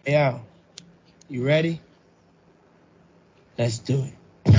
Yeah, you ready? Let's do it.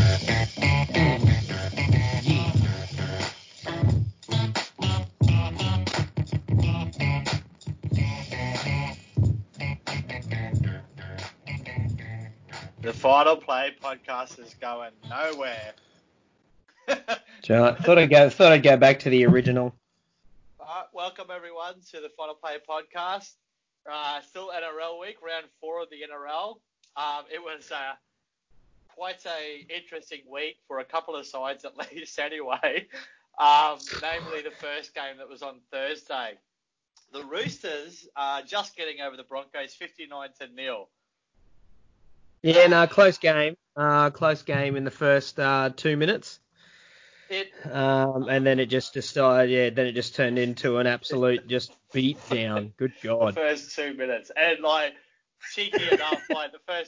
The Final Play podcast is going nowhere. Thought I'd go back to the original. All right, welcome everyone to the Final Play podcast. Still NRL week, round 4 of the NRL. It was quite a interesting week for a couple of sides at least anyway. Namely the first game that was on Thursday. The Roosters are just getting over the Broncos 59-0. Yeah, no, close game. Close game in the first 2 minutes. And then it just decided, then it just turned into an absolute just beat down. Good God. The first 2 minutes. And, cheeky enough, the first,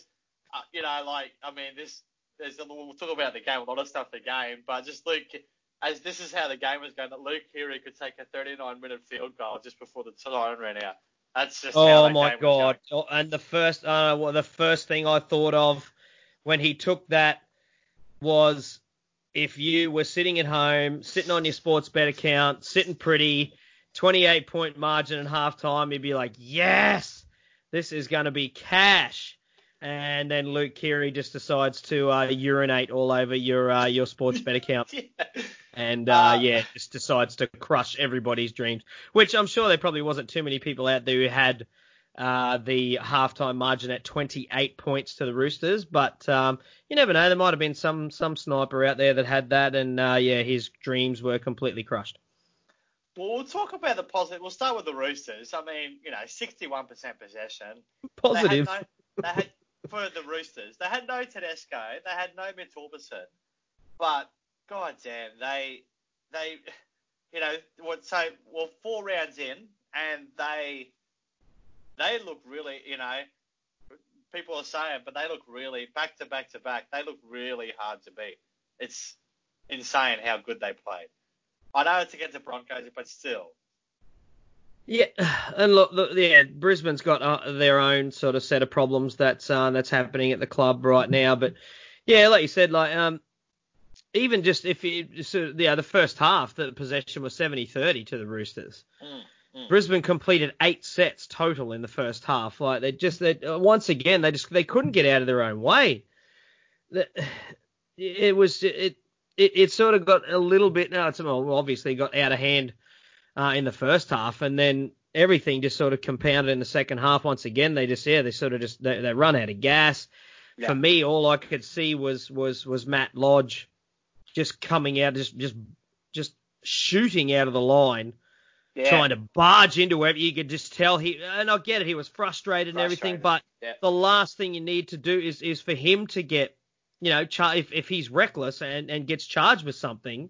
we'll talk about the game, a lot of stuff, the game, but just Luke, as this is how the game was going, that Luke Keary could take a 39-minute field goal just before the time ran out. That's just how that game was going. And the first thing I thought of when he took that was, if you were sitting at home, sitting on your sports bet account, sitting pretty, 28-point margin at halftime, you'd be like, yes, this is going to be cash. And then Luke Keary just decides to urinate all over your sports bet account. Yeah. And, just decides to crush everybody's dreams, which I'm sure there probably wasn't too many people out there who had the halftime margin at 28 points to the Roosters. But you never know. There might have been some sniper out there that had that, and, his dreams were completely crushed. Well, we'll talk about the positive. We'll start with the Roosters. 61% possession. Positive. They had for the Roosters, they had no Tedesco. They had no Mitch Orbison. But, goddamn, they 4 rounds in, and they look really, people are saying, but they look really, back to back to back, they look really hard to beat. It's insane how good they played. I know it's against the Broncos, but still. Yeah, and look, Brisbane's got their own sort of set of problems that's happening at the club right now. But yeah, like you said, even just if the first half, the possession was 70-30 to the Roosters. Brisbane completed 8 sets total in the first half. Once again, they couldn't get out of their own way. It sort of got a little bit. Obviously got out of hand in the first half, and then everything just sort of compounded in the second half. Once again, they run out of gas. Yeah. For me, all I could see was Matt Lodge just coming out, just shooting out of the line, trying to barge into it. You could just tell and I get it, he was frustrated and everything, but the last thing you need to do is for him to get, if he's reckless and gets charged with something,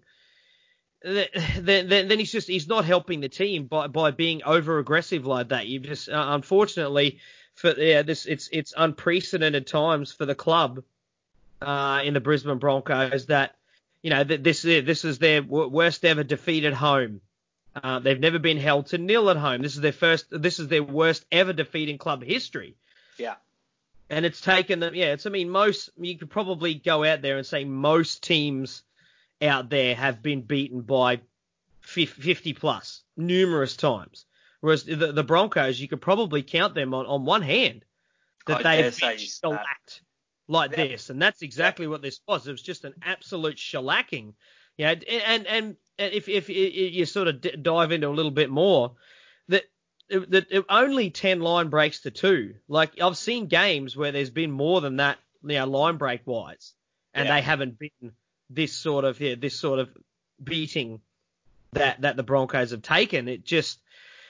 then he's not helping the team by being over aggressive like that. You've just unfortunately it's unprecedented times for the club in the Brisbane Broncos that this is their worst ever defeat at home. They've never been held to nil at home. This is their worst ever defeat in club history. Yeah. And it's taken them. Yeah. You could probably go out there and say most teams out there have been beaten by 50 plus numerous times. Whereas the Broncos, you could probably count them on one hand that they've been shellacked like this. And that's exactly what this was. It was just an absolute shellacking. Yeah. And if you sort of dive into a little bit more, that only 10 line breaks to 2. Like, I've seen games where there's been more than that, line break wise, and they haven't been this sort of beating that the Broncos have taken. It just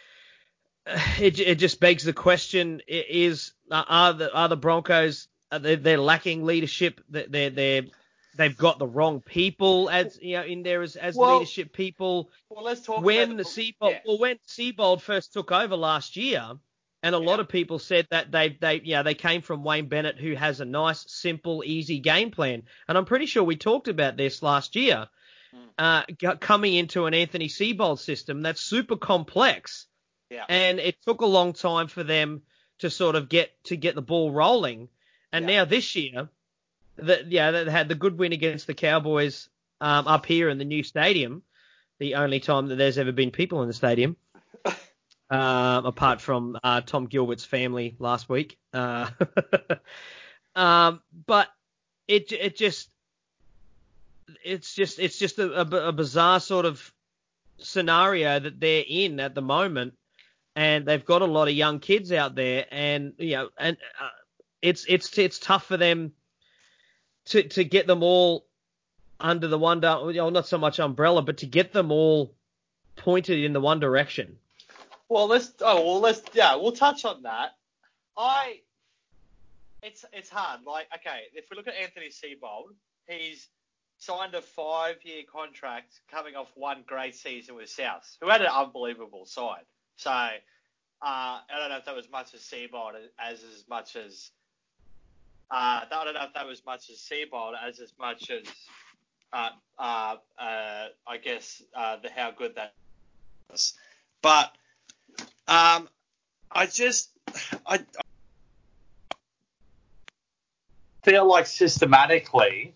begs the question: are the Broncos they're lacking leadership? They've got the wrong people in there as leadership people. Well, let's talk when about Seibold. Well, when Seibold first took over last year, and a lot of people said that they came from Wayne Bennett, who has a nice, simple, easy game plan. And I'm pretty sure we talked about this last year, coming into an Anthony Seibold system that's super complex. Yeah. And it took a long time for them to sort of get the ball rolling. And now this year, they had the good win against the Cowboys up here in the new stadium, the only time that there's ever been people in the stadium, apart from Tom Gilbert's family last week. But it's just a bizarre sort of scenario that they're in at the moment, and they've got a lot of young kids out there, and it's tough for them to get them all under the one, not so much umbrella, but to get them all pointed in the one direction. Well, we'll touch on that. It's hard. Like, okay, if we look at Anthony Seibold, he's signed a 5-year contract coming off one great season with South, who had an unbelievable side. So, I don't know if that was much as Seibold as much as I don't know if that was much as Seibold as much as I guess how good that was. But I feel like systematically,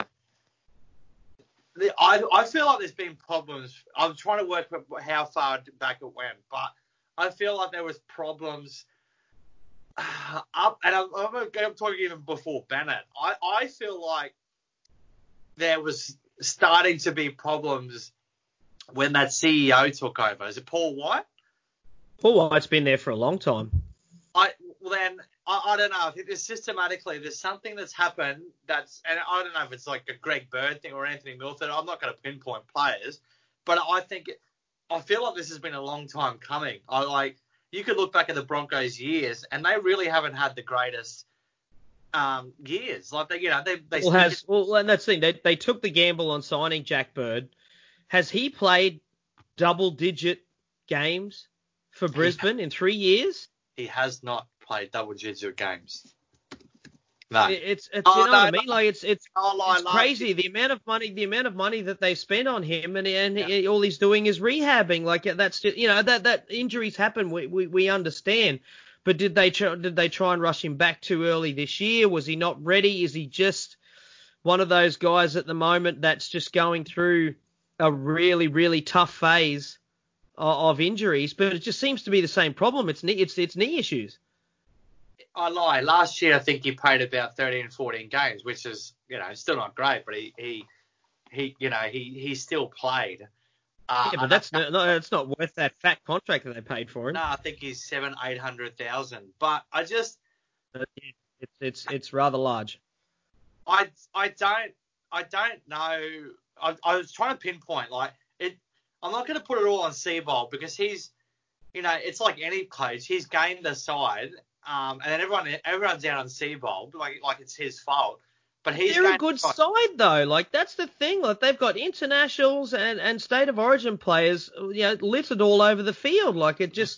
I feel like there's been problems. I'm trying to work out how far back it went, but I feel like there was problems up, and I'm talking even before Bennett. I feel like there was starting to be problems when that CEO took over. Is it Paul White? Paul White's been there for a long time. I don't know. If systematically there's something that's happened and I don't know if it's like a Greg Bird thing or Anthony Milford. I'm not going to pinpoint players, but I feel like this has been a long time coming. You could look back at the Broncos' years, and they really haven't had the greatest years. Like and that's the thing. They took the gamble on signing Jack Bird. Has he played double-digit games for Brisbane in 3 years? He has not played double-digit games. No, it's you know what I mean. Like it's crazy the amount of money that they spend on him, and all he's doing is rehabbing. Like that's just, that injuries happen. We understand, but did they try and rush him back too early this year? Was he not ready? Is he just one of those guys at the moment that's just going through a really, really tough phase of injuries? But it just seems to be the same problem. It's knee issues. I lie. Last year, I think he played about 13, 14 games, which is, still not great, but he still played. But that's not worth that fat contract that they paid for him. No, I think he's $700,000-800,000. But I just, it's rather large. I don't know. I was trying to pinpoint I'm not going to put it all on Seibold because he's, it's like any coach. He's gained the side. And then everyone's down on Seibold, like it's his fault. But they're a good side though. Like that's the thing. Like they've got internationals and state of origin players, littered all over the field. Like it just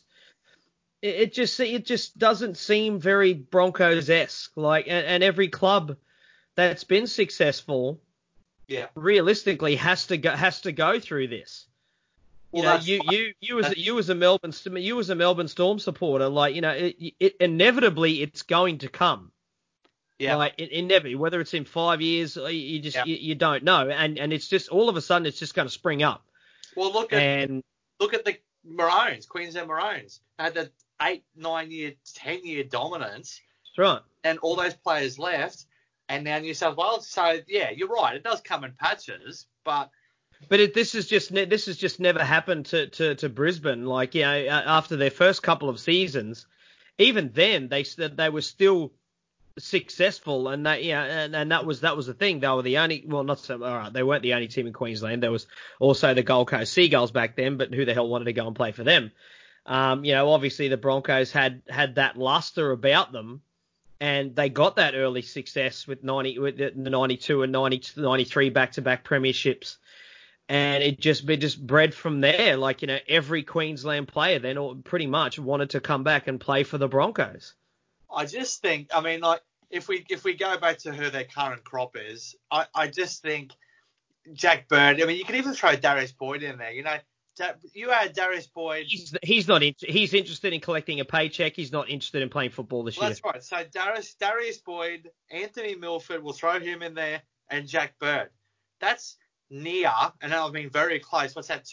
doesn't seem very Broncos-esque. Like and every club that's been successful, realistically has to go through this. Well, you as a Melbourne Storm supporter, it inevitably it's going to come. Yeah. Like inevitably, whether it's in 5 years, you don't know, and it's just all of a sudden it's just going to spring up. Well, look at the Maroons, Queensland Maroons had the 8, 9 year, 10 year dominance. That's right. And all those players left, and now New South Wales. So yeah, you're right. It does come in patches, but. But this has just never happened to Brisbane. Like, after their first couple of seasons, even then they were still successful, and that was the thing. They were the only, they weren't the only team in Queensland. There was also the Gold Coast Seagulls back then, but who the hell wanted to go and play for them? Obviously the Broncos had that luster about them, and they got that early success with the 92 and 93 back-to-back premierships. And it just bred from there. Like, every Queensland player then pretty much wanted to come back and play for the Broncos. I just think, if we go back to who their current crop is, I just think Jack Bird, you can even throw Darius Boyd in there. you had Darius Boyd. He's not he's interested in collecting a paycheck. He's not interested in playing football this year. That's right. So Darius Boyd, Anthony Milford, we'll throw him in there, and Jack Bird. That's near, and I've been very close. What's that?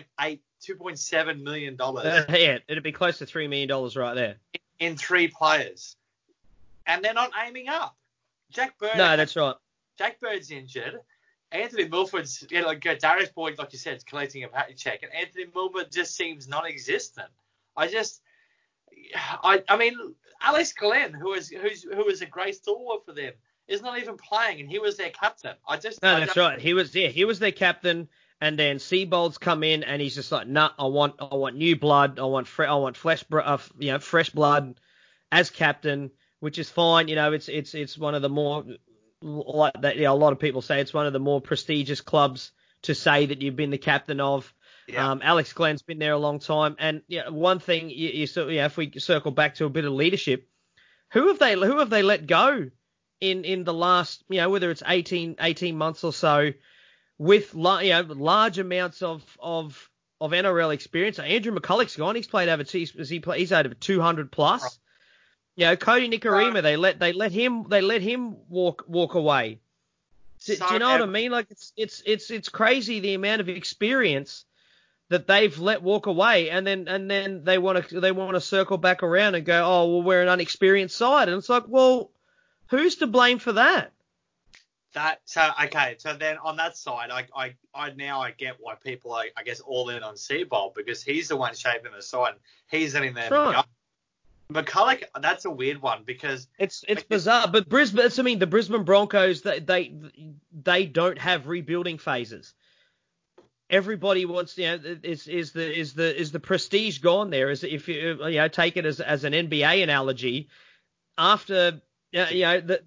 $2.7 million. Yeah, it'd be close to $3 million right there. In 3 players. And they're not aiming up. Jack Bird. No, that's right. Jack Bird's injured. Anthony Milford's, Darius Boyd, like you said, is collecting a paycheck, and Anthony Milford just seems non-existent. I mean, Alex Glenn, who was a great stalwart for them, is not even playing, and he was their captain. That's right. He was their captain, and then Seabold's come in, and he's just like, nah, I want new blood, I want fresh blood as captain, which is fine. It's one of the more, like that. A lot of people say it's one of the more prestigious clubs to say that you've been the captain of. Yeah. Alex Glenn's been there a long time, and one thing if we circle back to a bit of leadership, who have they let go in the last, whether it's 18 months or so, with large amounts of NRL experience. Andrew McCulloch's gone. He's played over he's over 200 plus. Cody Nikorima, they let him walk away. Do you know what I mean? Like it's crazy the amount of experience that they've let walk away, and then they want to circle back around and go, oh well, we're an unexperienced side, and it's like, well, who's to blame for that? So then on that side, I get why people are, I guess, all in on Seabold, because he's the one shaping the side. He's letting them go. McCulloch, that's a weird one, because it's bizarre. But the Brisbane Broncos, they don't have rebuilding phases. Everybody wants, is the prestige gone there? Is if you take it as an NBA analogy, after say that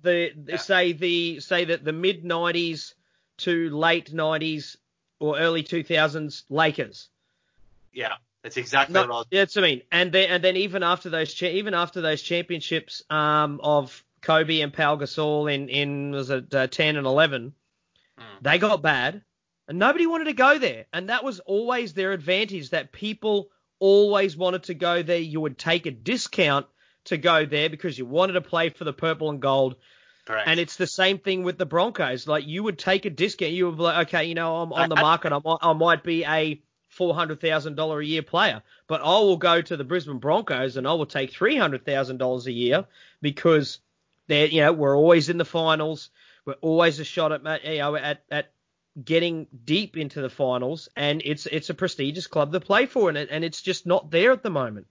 the mid 90s to late 90s or early 2000s Lakers. Yeah. That's exactly what I was. That's what I mean. And then even after those championships of Kobe and Pau Gasol in was it 10 and 11, they got bad, and nobody wanted to go there. And that was always their advantage, that people always wanted to go there. You would take a discount to go there because you wanted to play for the purple and gold. Correct. And it's the same thing with the Broncos. Like, you would take a discount. You would be like, okay, I'm on the market. I might be a $400,000 a year player, but I will go to the Brisbane Broncos and I will take $300,000 a year because we're always in the finals. We're always a shot at getting deep into the finals, and it's a prestigious club to play for, and it's just not there at the moment.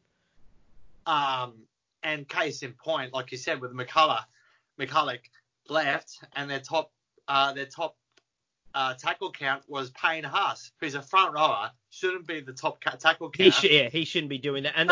And case in point, like you said, with McCulloch left, and their top tackle count was Payne Haas, who's a front rower, shouldn't be the top tackle count. He shouldn't be doing that.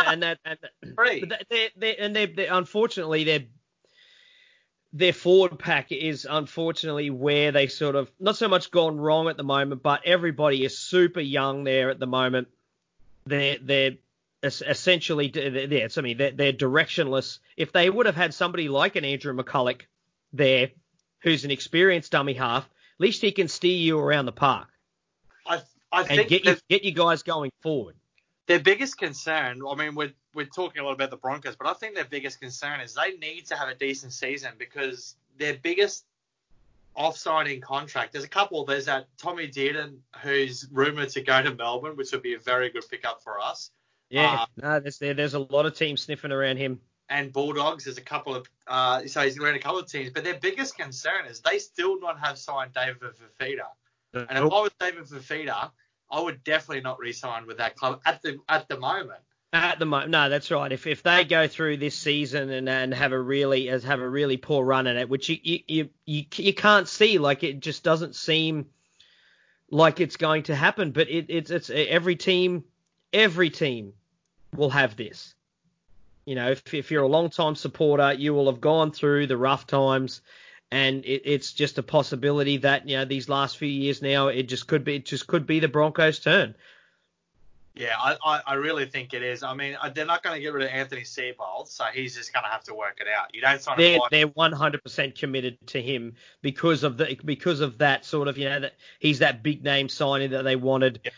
Unfortunately, their forward pack is unfortunately where they sort of not so much gone wrong at the moment, but everybody is super young there at the moment. They're essentially they're directionless. If they would have had somebody like an Andrew McCulloch there, who's an experienced dummy half, at least he can steer you around the park. I think get you guys going forward. Their biggest concern, I mean, we're talking a lot about the Broncos, but I think their biggest concern is they need to have a decent season, because their biggest off-signing contract, there's a couple. There's that Tommy Dearden, who's rumoured to go to Melbourne, which would be a very good pickup for us. Yeah, there's a lot of teams sniffing around him. And Bulldogs, there's a couple of so he's around a couple of teams, but their biggest concern is they still not have signed David Fifita. And if I was David Fifita, I would definitely not re-sign with that club at the moment. At the moment, no, that's right. If they go through this season and have a really poor run at it, which you can't see, like, it just doesn't seem like it's going to happen. But it's every team will have this. If you're a long-time supporter, you will have gone through the rough times, and it's just a possibility that these last few years now, it just could be the Broncos' turn. Yeah, I really think it is. I mean, they're not going to get rid of Anthony Seabold, so he's just going to have to work it out. You don't sign they're 100% committed to him because of that sort of that he's that big name signing that they wanted.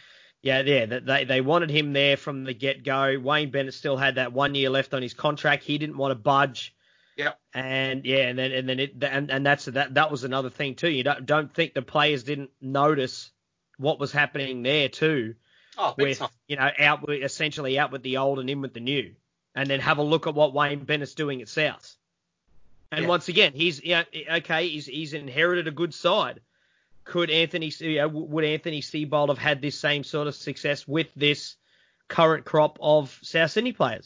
That they wanted him there from the get-go. Wayne Bennett still had that 1 year left on his contract. He didn't want to budge. Yep. And that was another thing too. You don't think the players didn't notice what was happening there too. Oh, with essentially out with the old and in with the new, and then have a look at what Wayne Bennett's doing at South. And once again, he's inherited a good side. Would Anthony Seibold have had this same sort of success with this current crop of South Sydney players?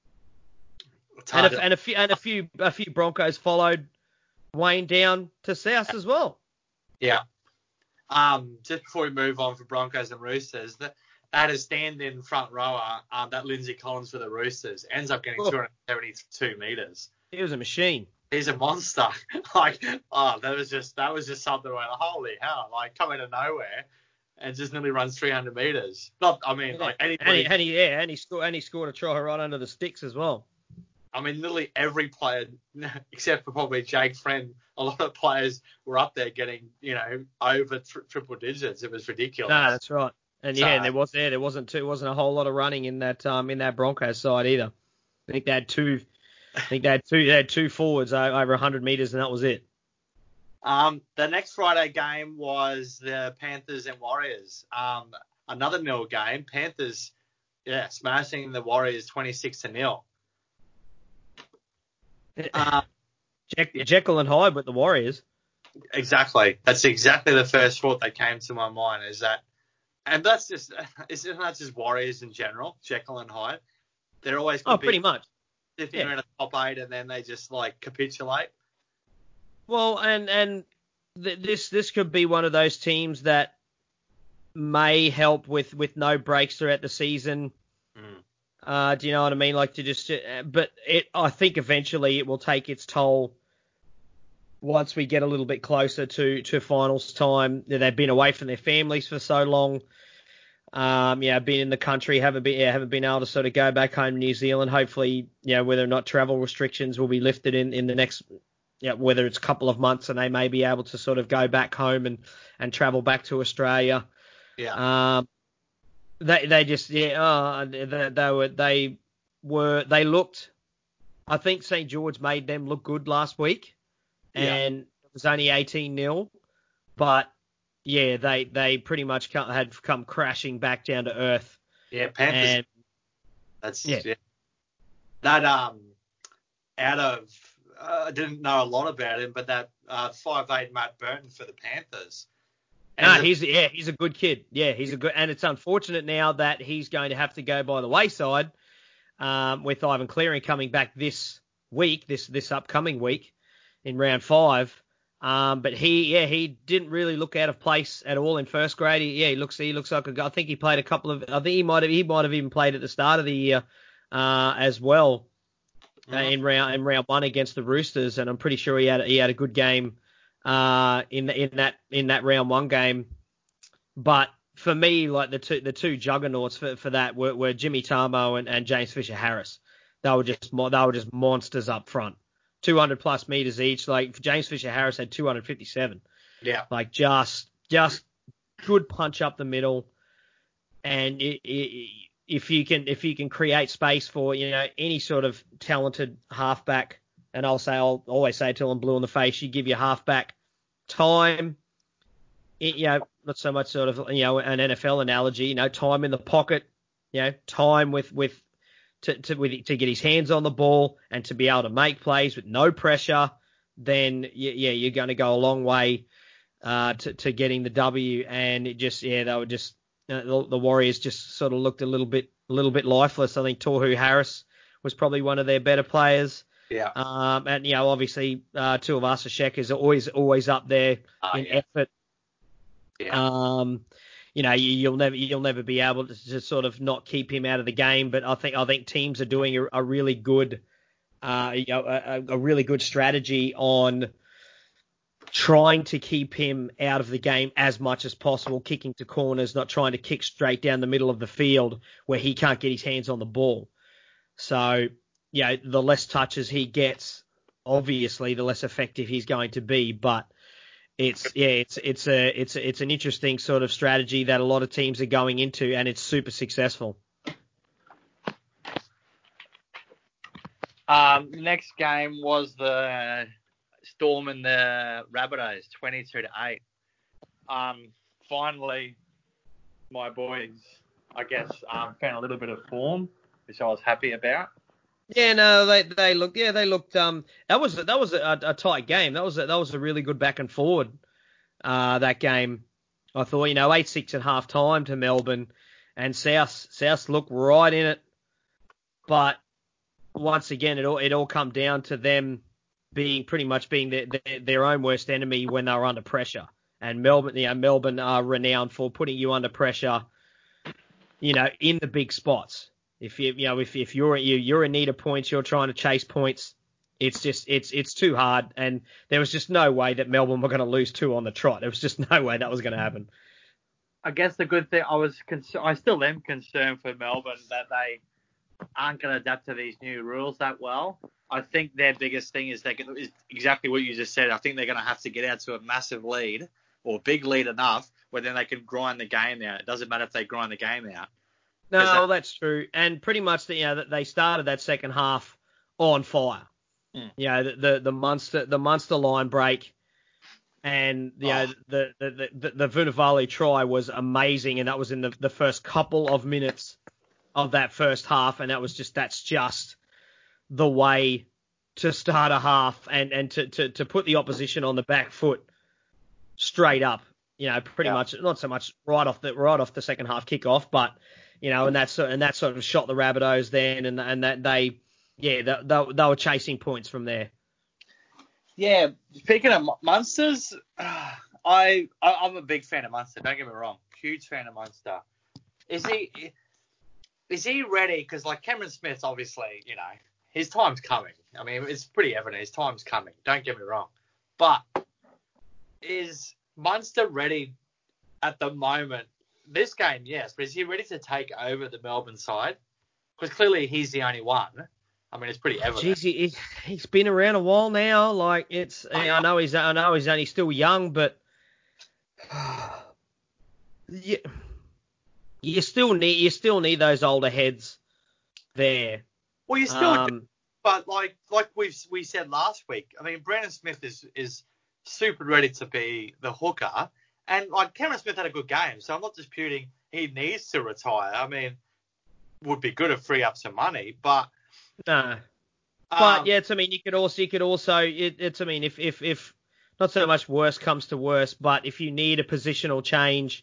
And a few Broncos followed Wayne down to South as well. Yeah. Just before we move on for Broncos and Roosters, they had a stand-in front rower, that Lindsay Collins for the Roosters, ends up getting 272 metres. He was a machine. He's a monster. That was just something where, holy hell, come out of nowhere and just nearly runs 300 metres. Anybody. And he scored a try right under the sticks as well. I mean, literally every player, except for probably Jake Friend, a lot of players were up there getting, over triple digits. It was ridiculous. No, that's right. And there wasn't a whole lot of running in that Broncos side either. I think they had two forwards over 100 metres, and that was it. The next Friday game was the Panthers and Warriors. Another nil game. Panthers, smashing the Warriors 26-0. Jekyll and Hyde with the Warriors. Exactly. That's exactly the first thought that came to my mind. Isn't that just Warriors in general? Jekyll and Hyde. They're always pretty much. If you're in a top 8 and then they just capitulate. Well, and this could be one of those teams that may help with no breaks throughout the season. Do you know what I mean? I think eventually it will take its toll once we get a little bit closer to finals time. They've been away from their families for so long. Been in the country, haven't been able to sort of go back home to New Zealand. Hopefully, whether or not travel restrictions will be lifted in the next, whether it's a couple of months, and they may be able to sort of go back home and travel back to Australia. Yeah. They looked. I think St. George made them look good last week, and it was only 18-0, but. Yeah, they pretty much had come crashing back down to earth. Yeah, Panthers. That out of I didn't know a lot about him, but that 5'8" Matt Burton for the Panthers. He's a good kid. Yeah, he's a good, and it's unfortunate now that he's going to have to go by the wayside with Ivan Cleary coming back this week, this upcoming week in round 5. But he didn't really look out of place at all in first grade. He looks like a guy. I think he played a couple of. I think he might have even played at the start of the year as well in round 1 against the Roosters, and I'm pretty sure he had a good game in that round 1 game. But for me, the two juggernauts for that were Jimmy Tarmo and James Fisher Harris. They were just monsters up front. 200 plus meters each. James Fisher Harris had 257. Yeah. Just good punch up the middle. And if you can create space for, any sort of talented halfback, and I'll always say till I'm blue in the face, you give your halfback time, not so much sort of, an NFL analogy, time in the pocket, time with to get his hands on the ball and to be able to make plays with no pressure, then you're going to go a long way to getting the W. And it just they were just the Warriors just sort of looked a little bit lifeless. I think Tohu Harris was probably one of their better players. Yeah. And obviously Tuivasa-Sheck is always up there in effort. Yeah. You'll never be able to sort of not keep him out of the game, but I think teams are doing a really good, a really good strategy on trying to keep him out of the game as much as possible, kicking to corners, not trying to kick straight down the middle of the field where he can't get his hands on the ball. So, the less touches he gets, obviously, the less effective he's going to be, but it's an interesting sort of strategy that a lot of teams are going into, and it's super successful. Next game was the Storm and the Rabbitohs, 22-8. Finally, my boys, I guess, found a little bit of form, which I was happy about. Yeah, no, they looked. That was a tight game. That was a really good back and forward. That game, I thought, 8-6 at half time to Melbourne, and South looked right in it, but once again, it all come down to them being their own worst enemy when they were under pressure. And Melbourne are renowned for putting you under pressure, in the big spots. If you're in need of points, you're trying to chase points. It's too hard, and there was just no way that Melbourne were going to lose 2 on the trot. There was just no way that was going to happen. I guess the good thing, I still am concerned for Melbourne that they aren't going to adapt to these new rules that well. I think their biggest thing is exactly what you just said. I think they're going to have to get out to a massive lead or big lead enough where then they can grind the game out. It doesn't matter if they grind the game out. No, that's true. And pretty much, they started that second half on fire. The Munster line break, and the Vunivalu try was amazing, and that was in the first couple of minutes of that first half, and that's just the way to start a half and to put the opposition on the back foot straight up. Pretty much, not so much right off the second half kickoff, but and that sort of shot the Rabbitohs then, and that they were chasing points from there. Yeah, speaking of Munsters, I'm a big fan of Munster. Don't get me wrong, huge fan of Munster. Is he ready? Because Cameron Smith, obviously, his time's coming. I mean, it's pretty evident his time's coming. Don't get me wrong, but is Munster ready at the moment? This game, yes, but is he ready to take over the Melbourne side? Because clearly he's the only one. I mean, it's pretty evident. Jeez, he's been around a while now. I know he's only still young, but you still need those older heads there. Well, you still do, but like we said last week, I mean, Brandon Smith is super ready to be the hooker. And Cameron Smith had a good game, so I'm not disputing he needs to retire. I mean, would be good to free up some money, but no. But you could also if not so much worse comes to worse, but if you need a positional change,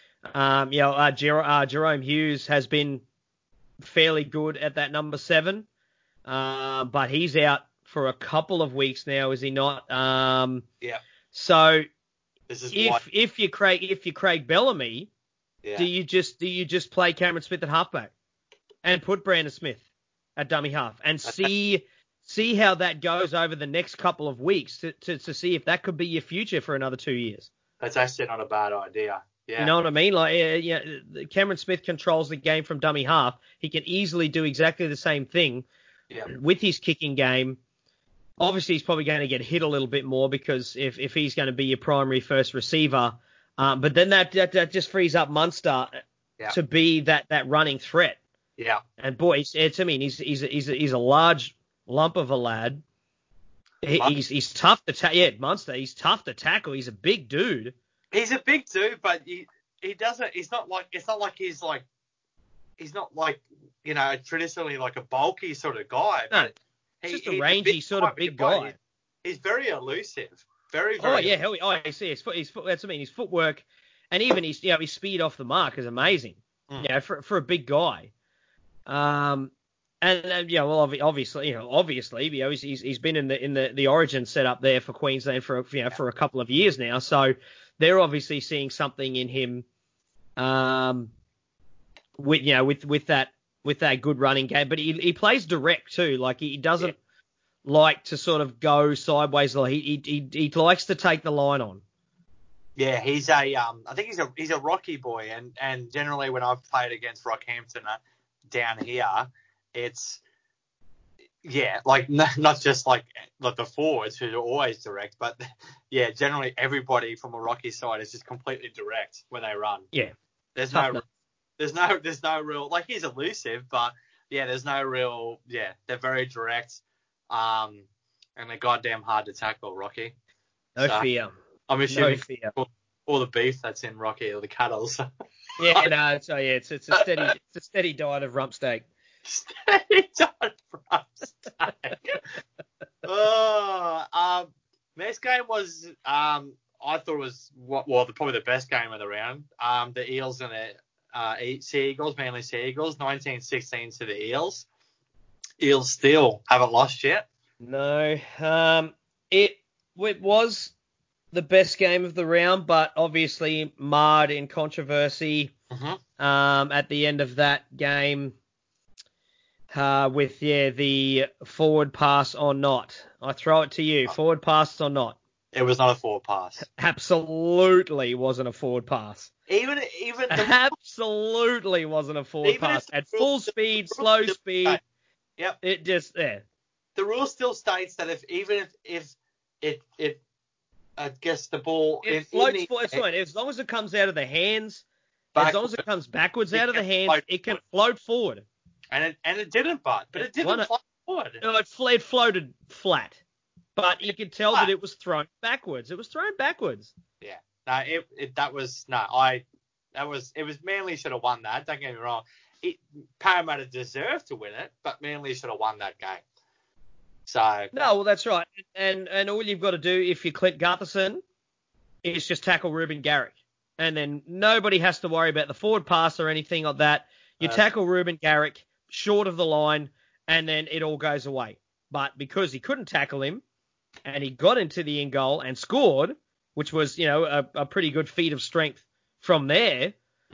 Jerome Hughes has been fairly good at that number 7, but he's out for a couple of weeks now, is he not? Yeah. So. If you're Craig Bellamy, do you just play Cameron Smith at halfback and put Brandon Smith at dummy half and see how that goes over the next couple of weeks to see if that could be your future for another 2 years? That's actually not a bad idea. Yeah. You know what I mean? Cameron Smith controls the game from dummy half. He can easily do exactly the same thing with his kicking game. Obviously, he's probably going to get hit a little bit more because if he's going to be your primary first receiver, but then that just frees up Munster to be that running threat. Yeah. And boy, he's a large lump of a lad. He's tough to tackle. Yeah, Munster. He's tough to tackle. He's a big dude. He's a big dude, but he doesn't. It's not like traditionally a bulky sort of guy. No. He's just a rangy sort of big guy. He's very elusive. Very. Oh yeah, I see his foot. That's his footwork, and even his speed off the mark is amazing. For a big guy. Obviously, he's been in the Origin setup there for Queensland for a couple of years now. So they're obviously seeing something in him. With that good running game, but he plays direct too. He doesn't like to sort of go sideways. He likes to take the line on. Yeah, he's I think he's a Rocky boy, and generally when I've played against Rockhampton down here, it's Yeah, like not just like the forwards who are always direct, but yeah, generally everybody from a Rocky side is just completely direct when they run. Yeah. There's Tough no nut. there's no real, like, he's elusive, but yeah, there's no real, yeah, they're very direct, and they're goddamn hard to tackle, Rocky. No So, fear. I'm assuming fear. all the beef that's in Rocky or the cuddles. Yeah, no, so yeah, it's a steady diet of rump steak. Next game was, I thought it was probably the best game of the round. The Eels and the Sea Eagles, Manly Sea Eagles, 19-16 to the Eels. Eels still haven't lost yet. No, it was the best game of the round, but obviously marred in controversy. At the end of that game, with the forward pass or not. I throw it to you, forward pass or not? It was not a forward pass. Absolutely wasn't a forward pass. Even Absolutely wasn't a forward pass. At full speed, slow speed. Yep. It just there. The rule still states that if it I guess the ball it floats forward, it's fine. As long as it comes out of the hands, as long as it comes backwards out of the hands, it can float forward. And it didn't, but it didn't float forward. No, it floated flat, but you could tell that it was thrown backwards. It was thrown backwards. Yeah. No, it was Manly should have won that. Don't get me wrong. Parramatta deserved to win it, but Manly should have won that game. So no, well, that's right. And all you've got to do if you're Clint Gutherson is just tackle Ruben Garrick, and then nobody has to worry about the forward pass or anything like that. You tackle Ruben Garrick short of the line, and then it all goes away. But because he couldn't tackle him, and he got into the in goal and scored, which was a pretty good feat of strength from there.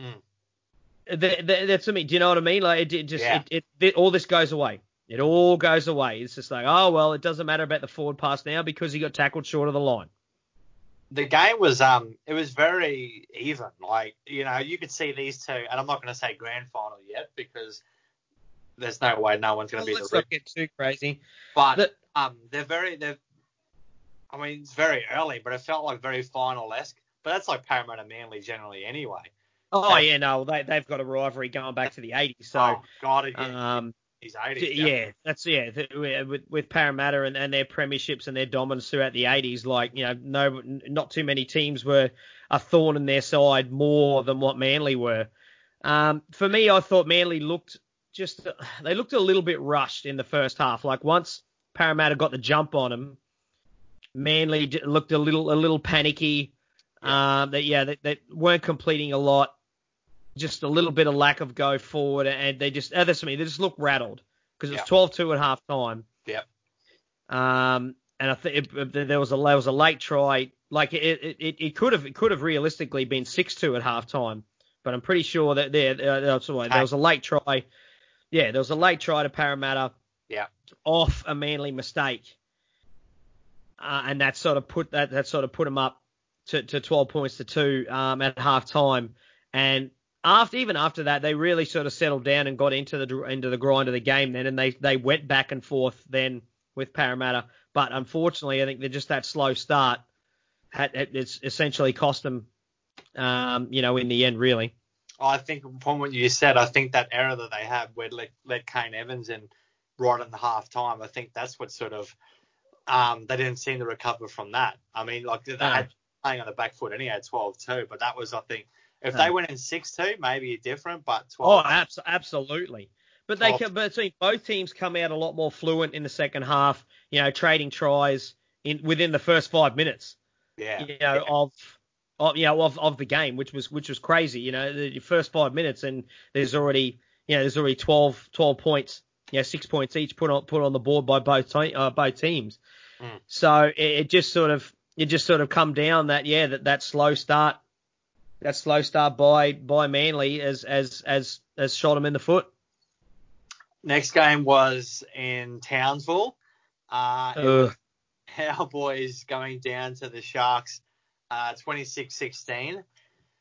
That's me. Do you know what I mean? Like it all this goes away. It all goes away. It's just like, oh well, it doesn't matter about the forward pass now because he got tackled short of the line. The game was it was very even. Like, you could see these two, and I'm not going to say grand final yet because there's no way no one's going to be let's not get too crazy. But I mean, it's very early, but it felt like very final-esque. But that's like Parramatta Manly generally anyway. Oh, yeah, no, they've got a rivalry going back to the 80s. So, God, again. He's 80s. With Parramatta and their premierships and their dominance throughout the 80s, like, not too many teams were a thorn in their side more than what Manly were. For me, I thought Manly looked a little bit rushed in the first half. Like, once Parramatta got the jump on them, Manly looked a little panicky. They weren't completing a lot. Just a little bit of lack of go forward, and they just looked rattled because it was 12-2 at half time. Yep. And I think there was a late try. Like it could have realistically been 6-2 at half time, but I'm pretty sure that there was a late try. Yeah, there was a late try to Parramatta. Yeah. Off a Manly mistake, and that sort of put them up to 12 points to 2 at half time, and even after that, they really sort of settled down and got into the grind of the game then, and they went back and forth then with Parramatta. But unfortunately, I think that slow start it's essentially cost them, in the end, really. I think from what you said, I think that error that they had where let Kane Evans in right in the half time, I think that's what sort of they didn't seem to recover from that. I mean, like they had playing on the back foot anyway at 12-2, but that was, I think, if they went in 6-2, maybe different, but 12. Oh, absolutely. But both teams come out a lot more fluent in the second half, trading tries within the first 5 minutes. Yeah. Of the game, which was crazy. The first 5 minutes and there's already 12 points, 6 points each put on the board by both teams. So it just sort of come down that slow start. That slow start by Manly as shot them in the foot. Next game was in Townsville. It was our boys going down to the Sharks, 26-16.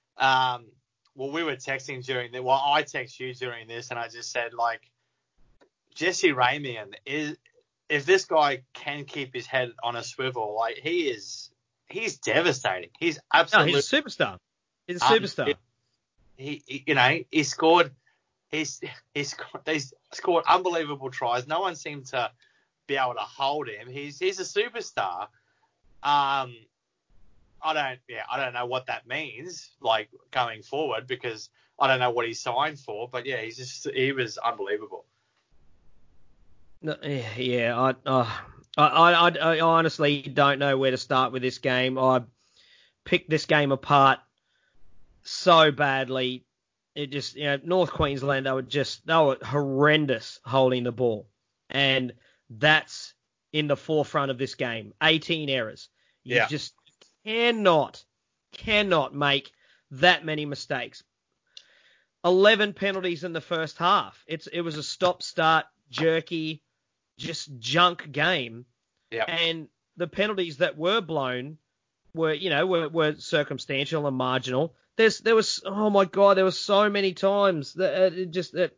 We were texting during I texted you during this, and I just said, like, Jesse Ramian if this guy can keep his head on a swivel, like he's devastating. He's No, absolutely. he's a superstar. He's a superstar. He scored. He's scored unbelievable tries. No one seemed to be able to hold him. He's a superstar. I don't know what that means, like going forward, because I don't know what he signed for. But yeah, he was unbelievable. No, yeah, I honestly don't know where to start with this game. I picked this game apart so badly. It just, North Queensland, they were horrendous holding the ball. And that's in the forefront of this game. 18 errors. You just cannot make that many mistakes. 11 penalties in the first half. It was a stop-start, jerky, just junk game. Yeah. And the penalties that were blown were circumstantial and marginal. There was oh my god, there was so many times that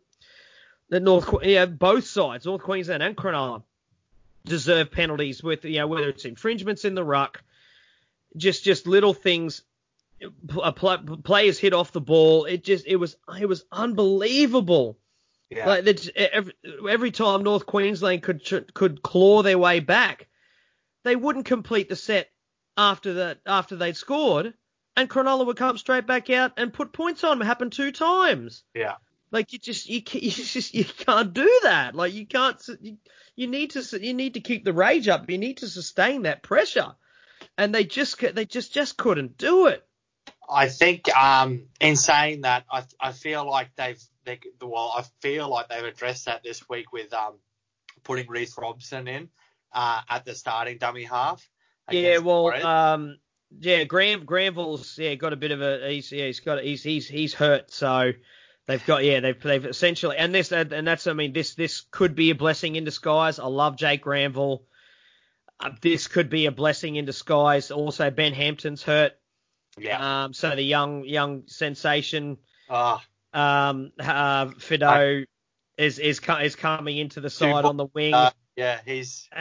both sides, North Queensland and Cronulla, deserve penalties with whether it's infringements in the ruck, just little things. Players hit off the ball. It was unbelievable. Yeah. Like every time North Queensland could claw their way back, they wouldn't complete the set after they'd scored, and Cronulla would come straight back out and put points on them. It happened 2 times. Yeah. Like you can't do that. Like you can't. You need to keep the rage up. You need to sustain that pressure, and they just couldn't do it. I think in saying that, I feel like they've addressed that this week with putting Reece Robson in at the starting dummy half. Yeah, well, Granville's got a bit of he's hurt, so they've essentially this could be a blessing in disguise. I love Jake Granville. This could be a blessing in disguise. Also, Ben Hampton's hurt. Yeah. So the young sensation, Fido is coming into the side on the wing. He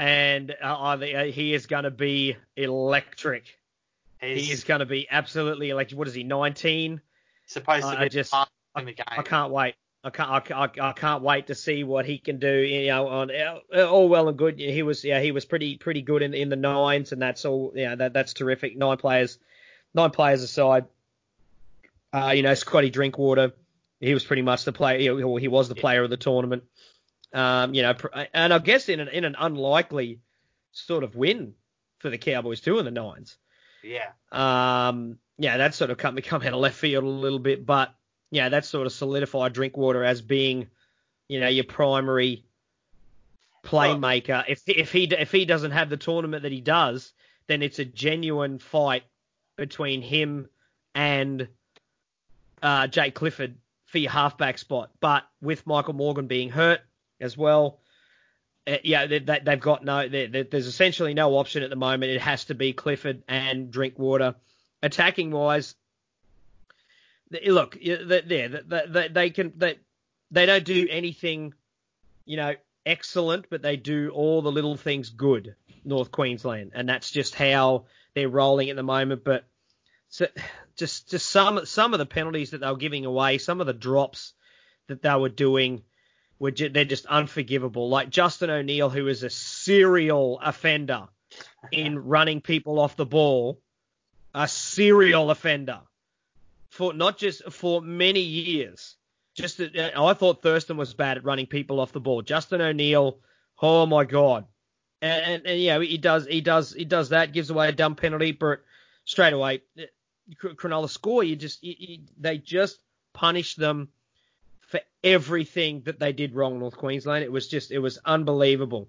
is going to be electric. He is going to be absolutely electric. What is he? 19. Supposed to be in the game. I can't wait. I can't wait to see what he can do. On all well and good. He was pretty good in the nines, and that's all. That's terrific. 9 players aside. Scotty Drinkwater, he was pretty much the player. He was the player of the tournament. And I guess in an unlikely sort of win for the Cowboys too in the nines. Yeah. That sort of come out of left field a little bit, but that sort of solidified Drinkwater as being, your primary playmaker. If he doesn't have the tournament that he does, then it's a genuine fight between him and Jake Clifford for your halfback spot. But with Michael Morgan being hurt as well, they've got there's essentially no option at the moment. It has to be Clifford and Drinkwater. Attacking wise, look, they don't do anything, excellent, but they do all the little things good, North Queensland, and that's just how they're rolling at the moment. But just some of the penalties that they were giving away, some of the drops that they were doing, they're just unforgivable. Like Justin O'Neill, who is a serial offender in running people off the ball, a serial offender not just for many years. I thought Thurston was bad at running people off the ball. Justin O'Neill, oh my God. And he does that, gives away a dumb penalty, but straight away, Cronulla score. They just punish them for everything that they did wrong, North Queensland. It was unbelievable.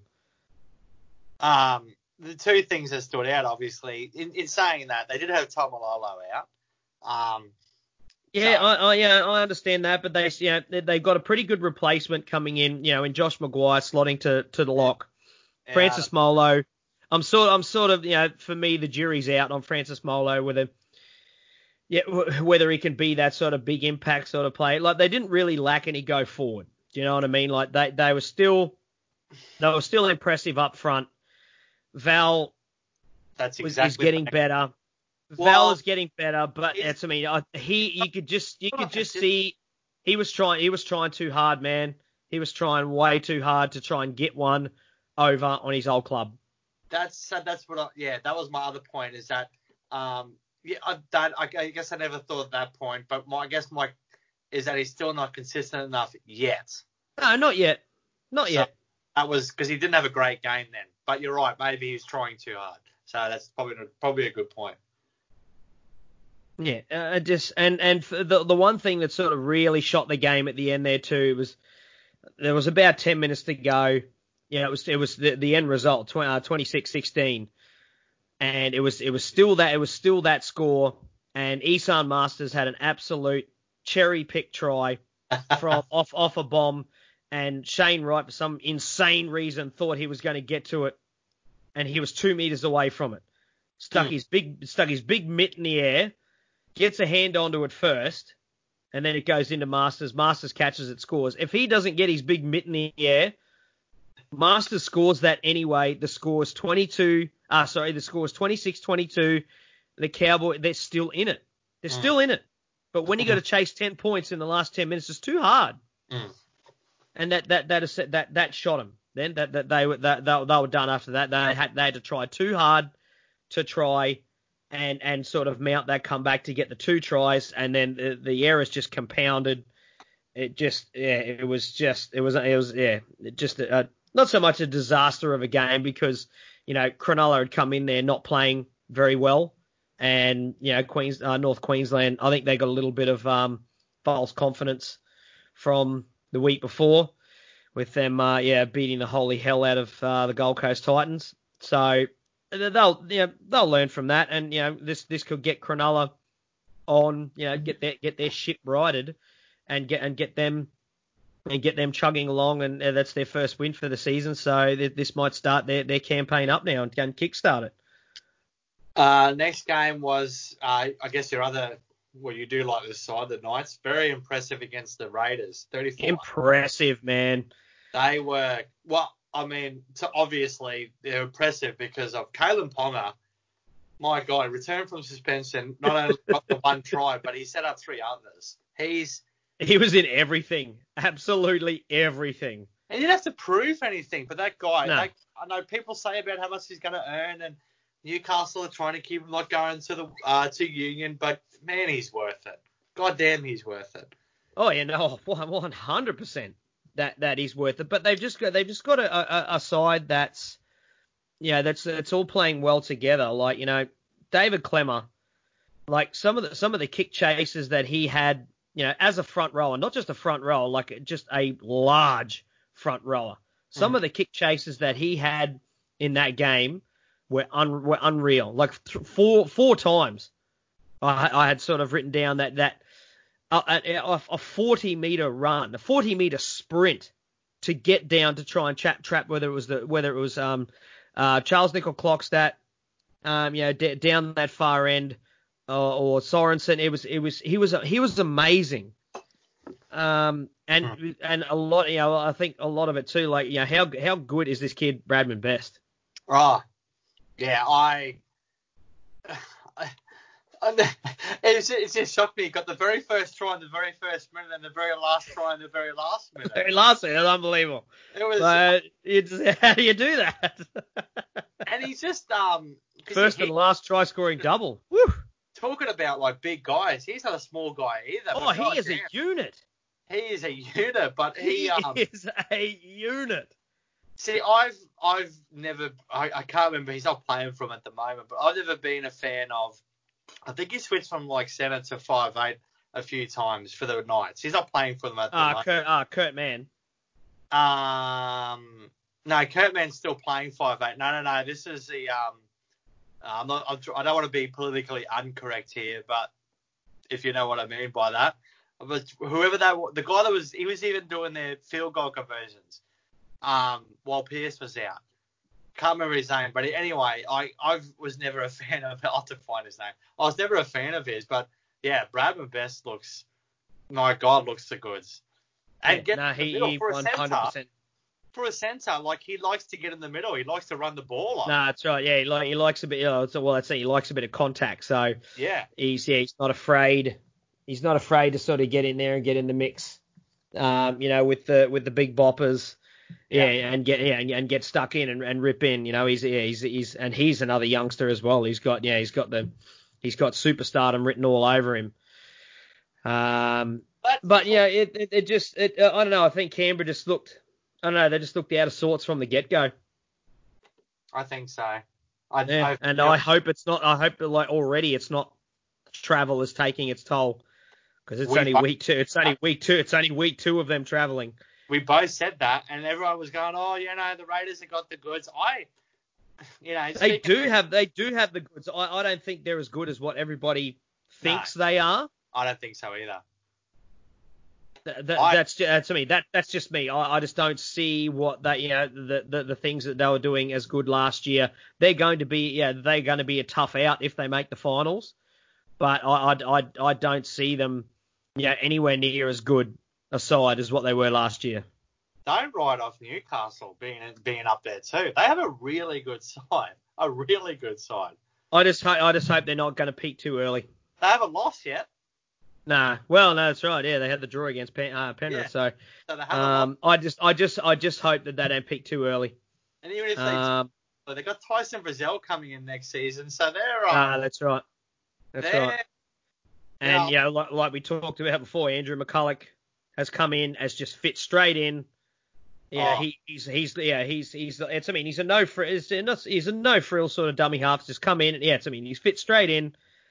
The 2 things that stood out, obviously, in saying that, they did have Tomalolo out. I understand that, but they've got a pretty good replacement coming in, in Josh Maguire slotting to the lock. Francis Molo, I'm sort of, for me, the jury's out on Francis Molo whether he can be that sort of big impact sort of player. Like, they didn't really lack any go forward. Do you know what I mean? Like, they were still They were still impressive up front. Val That's is exactly getting better. Well, Val is getting better, but he's- you could just see he was trying too hard, man. He was trying way too hard to try and get one over on his old club. That's what that was my other point is that I guess I never thought of that point, but I guess is that he's still not consistent enough yet. No, not yet. Not yet. That was because he didn't have a great game then. But you're right, maybe he was trying too hard. So that's probably a good point. Yeah, the one thing that sort of really shot the game at the end there too was there was about 10 minutes to go. Yeah, it was the end result 26-16, and it was still that score. And Isan Masters had an absolute cherry pick try from off a bomb, and Shane Wright for some insane reason thought he was going to get to it, and he was 2 meters away from it. Stuck his big mitt in the air. Gets a hand onto it first, and then it goes into Masters. Masters catches it, scores. If he doesn't get his big mitt in the air, Masters scores that anyway. The score is 26-22. The Cowboys, they're still in it. They're still in it. But when you got to chase 10 points in the last 10 minutes, it's too hard. And that shot them. Then they were done after that. They had to try too hard to try and sort of mount that comeback to get the 2 tries, and then the errors just compounded. It was not so much a disaster of a game because Cronulla had come in there not playing very well, and North Queensland, I think they got a little bit of false confidence from the week before with them beating the holy hell out of the Gold Coast Titans. So they'll learn from that, and this could get Cronulla on, get their ship righted, and get them chugging along, and that's their first win for the season. So this might start their campaign up now and kickstart it. Next game was I guess your other. Well, you do like this side, the Knights. Very impressive against the Raiders. 34. Impressive, man. They were obviously they're impressive because of Kalen Ponga. My God, returned from suspension, not only got the 1 try, but he set up 3 others. He was in everything, absolutely everything. And you didn't have to prove anything, but that guy, No. I know people say about how much he's going to earn, and Newcastle are trying to keep him not going to the to Union, but man, he's worth it. God damn, he's worth it. Oh yeah, no, 100%. That is worth it, but they've just got a side that's all playing well together. Like David Clemmer, like some of the kick chases that he had, as a front rower, not just a front rower, like just a large front rower. Some of the kick chases that he had in that game were unreal. Like four times, I had sort of written down that. A 40-meter run, a 40-meter sprint to get down to try and trap whether it was Charles Nickel-Clockstadt, down that far end, or Sorensen. He was amazing. And a lot, I think a lot of it too. Like, how good is this kid Bradman Best? Oh, yeah, It just shocked me. He got the very first try in the very first minute and the very last try in the very last minute. Very last minute, unbelievable. It was. How do you do that? And he's just first and last try scoring double. Woo. Talking about like big guys, he's not a small guy either. Oh, he is a unit. He is a unit, but he is a unit. See, I've never. I can't remember. He's not playing for him at the moment, but I've never been a fan of. I think he switched from like 7 to 5'8" a few times for the Knights. He's not playing for them at the moment. Kurt Mann. No, Kurt Mann's still playing 5'8". No. This is the I don't want to be politically incorrect here, but if you know what I mean by that, but whoever the guy that was, he was even doing their field goal conversions, while Pierce was out. Can't remember his name, but anyway, I was never a fan of. I'll have to find his name. I was never a fan of his, but yeah, Bradman Best looks the goods. And he 100%. for a centre. Like, he likes to get in the middle. He likes to run the ball up. No, that's right. Yeah, he likes a bit. He likes a bit of contact. So Yeah. he's not afraid. He's not afraid to sort of get in there and get in the mix. With the big boppers. Yeah, and get stuck in and rip in. He's another youngster as well. He's got superstardom written all over him. But yeah, it just I don't know. I think Canberra just looked. I don't know. They just looked out of sorts from the get go. I think so. I hope it's not. I hope that already it's not. Travel is taking its toll because it's only week 2. It's only week 2. It's only week 2 of them traveling. We both said that, and everyone was going, "Oh, the Raiders have got the goods." They do have the goods. I don't think they're as good as what everybody thinks they are. I don't think so either. That's just me. I just don't see what the things that they were doing as good last year. They're going to be a tough out if they make the finals, but I don't see them anywhere near as good a side as what they were last year. Don't write off Newcastle being up there too. They have a really good side. A really good side. I just hope they're not going to peak too early. They haven't lost yet. Nah. Well, no, that's right. Yeah, they had the draw against Penrith. Yeah. So they haven't lost. I just hope that they don't peak too early. And even if they got Tyson Frizzell coming in next season, so they're that's right. That's right. And like we talked about before, Andrew McCulloch has come in as just fit straight in. Yeah, he's a no frill sort of dummy half. Just come in. Yeah, he's fit straight in.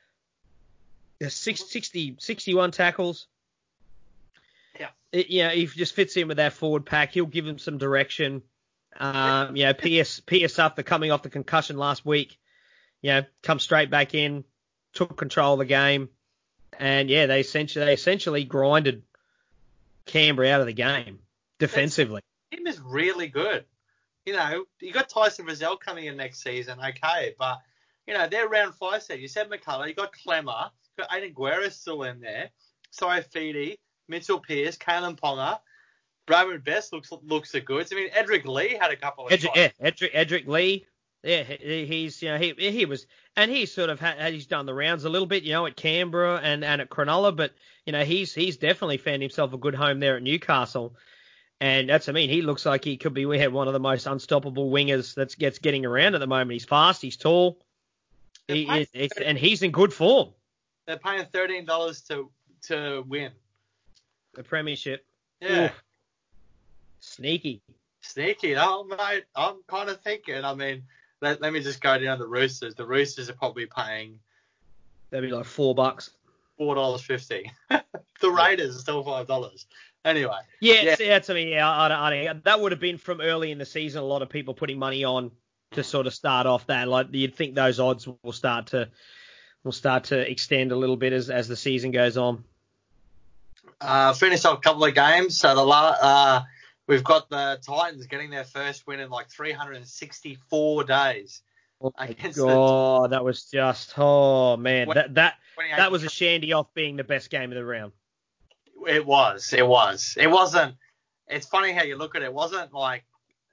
61 tackles. Yeah. He just fits in with that forward pack. He'll give them some direction. Pierce after coming off the concussion last week, come straight back in, took control of the game, and they essentially grinded Canberra out of the game defensively. The team is really good. You got Tyson Frizzell coming in next season, okay, but they're round 5 seed. You said McCullough, you got Clemmer, you got Aiden Guerra still in there, Saifidi, Mitchell Pearce, Kalen Ponga, Bradman Best looks the goods. I mean, Edric Lee had a couple of Edric Lee. Yeah, he was, and he sort of he's done the rounds a little bit, at Canberra and at Cronulla, but he's definitely found himself a good home there at Newcastle, and he looks like he could be one of the most unstoppable wingers that's getting around at the moment. He's fast, he's tall, and he's in good form. They're paying $13 to win the premiership. Yeah. Ooh. Sneaky. Oh, mate, I'm kind of thinking. I mean, let me just go down the Roosters. The Roosters are probably paying. That'd be like $4. $4.50. The Raiders are still $5. Anyway. Yeah. I don't. That would have been from early in the season. A lot of people putting money on to sort of start off that. Like you'd think those odds will start to extend a little bit as the season goes on. Finish off a couple of games. So we've got the Titans getting their first win in like 364 days. Oh my God, that was just man, that was a shandy off being the best game of the round. It was. It wasn't. It's funny how you look at it. It wasn't like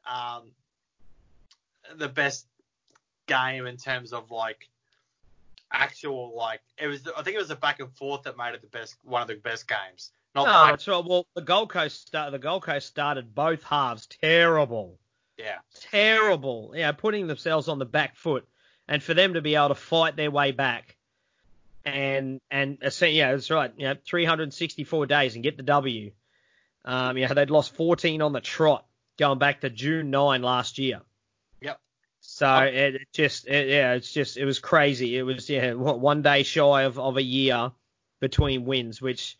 the best game in terms of like actual like it was. I think it was the back and forth that made it one of the best games. That's right. Well, the Gold Coast started both halves terrible. Yeah. Terrible. Yeah, putting themselves on the back foot, and for them to be able to fight their way back, and that's right. 364 days and get the W. They'd lost 14 on the trot going back to June 9 last year. Yep. So it was crazy. It was 1 day shy of a year between wins, which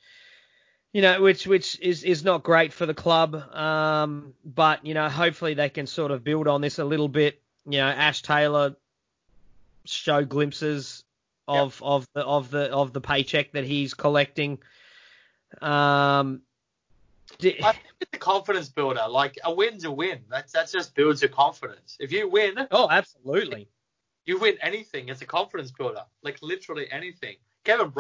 is not great for the club. But hopefully they can sort of build on this a little bit. Ash Taylor show glimpses of the paycheck that he's collecting. I think it's a confidence builder. Like a win's a win. That just builds your confidence. If you win, absolutely, you win anything. It's a confidence builder. Like literally anything. Kevin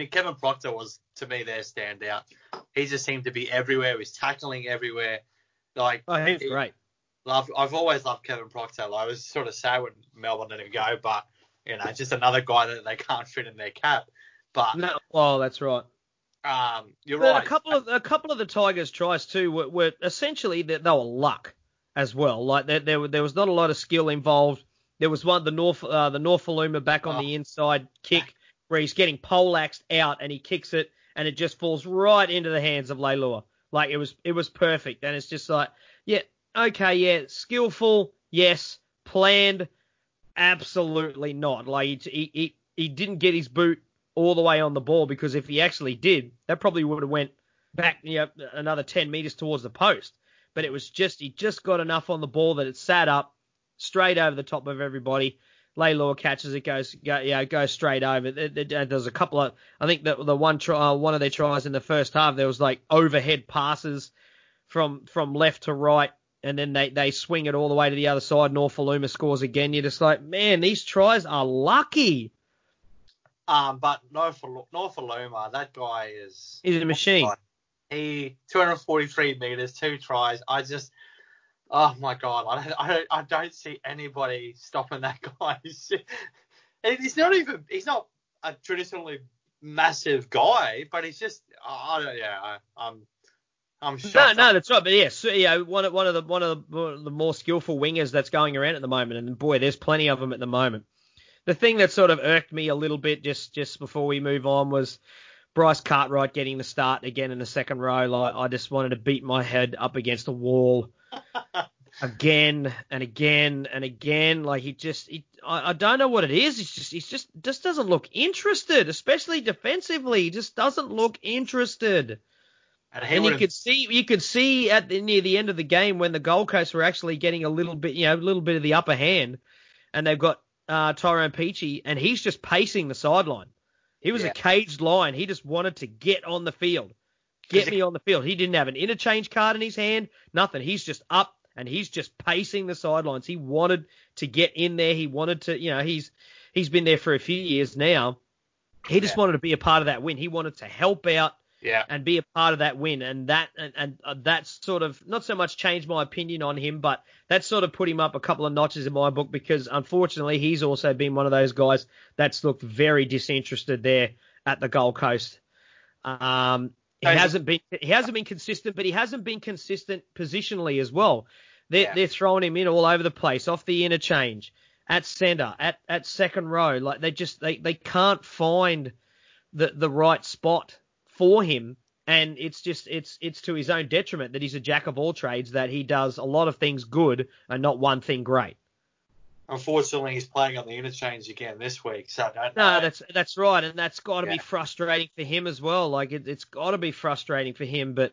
Proctor was to me their standout. He just seemed to be everywhere. He was tackling everywhere. Like, he's great. I've always loved Kevin Proctor. I was sort of sad when Melbourne let him go, but just another guy that they can't fit in their cap. But No, well, that's right. You're But right. a couple of the Tigers' tries too were essentially they were luck as well. Like there was not a lot of skill involved. There was the Norfoluma back on the inside kick where he's getting poleaxed out and he kicks it and it just falls right into the hands of Leilua. Like it was perfect. And it's just like, yeah, okay, yeah, skillful, yes, planned, absolutely not. Like he didn't get his boot all the way on the ball, because if he actually did, that probably would have went back another 10 meters towards the post. But it was he just got enough on the ball that it sat up straight over the top of everybody. Leilua catches it, goes straight over. There's a couple of, I think that the one of their tries in the first half, there was like overhead passes from left to right, and then they swing it all the way to the other side. Norfoluma scores again. You're just like, man, these tries are lucky. But Norfoluma, that guy he's a machine. He 243 meters, 2 tries. Oh my God, I don't see anybody stopping that guy. He's not a traditionally massive guy, but he's just, I'm shocked. No, that's right. But yes, one of the more skillful wingers that's going around at the moment, and boy, there's plenty of them at the moment. The thing that sort of irked me a little bit just before we move on was Bryce Cartwright getting the start again in the second row. Like, I just wanted to beat my head up against a wall again and again and again. Like I don't know what it is. He just doesn't look interested, especially defensively. He just doesn't look interested. And you could see near the end of the game when the Gold Coast were actually getting a little bit of the upper hand, and they've got Tyrone Peachey, and he's just pacing the sideline. He was a caged lion. He just wanted to get on the field. Get me on the field. He didn't have an interchange card in his hand, nothing. He's just up, and he's just pacing the sidelines. He wanted to get in there. He wanted to, he's been there for a few years now. He just wanted to be a part of that win. He wanted to help out and be a part of that win. And that's sort of not so much changed my opinion on him, but that sort of put him up a couple of notches in my book, because unfortunately he's also been one of those guys that's looked very disinterested there at the Gold Coast. He hasn't been consistent, but he hasn't been consistent positionally as well. They're throwing him in all over the place, off the interchange, at center, at second row. Like they can't find the right spot for him, and it's to his own detriment that he's a jack of all trades, that he does a lot of things good and not one thing great. Unfortunately, he's playing on the interchange again this week, so I don't know. No, that's right, and that's got to be frustrating for him as well. Like it's got to be frustrating for him, but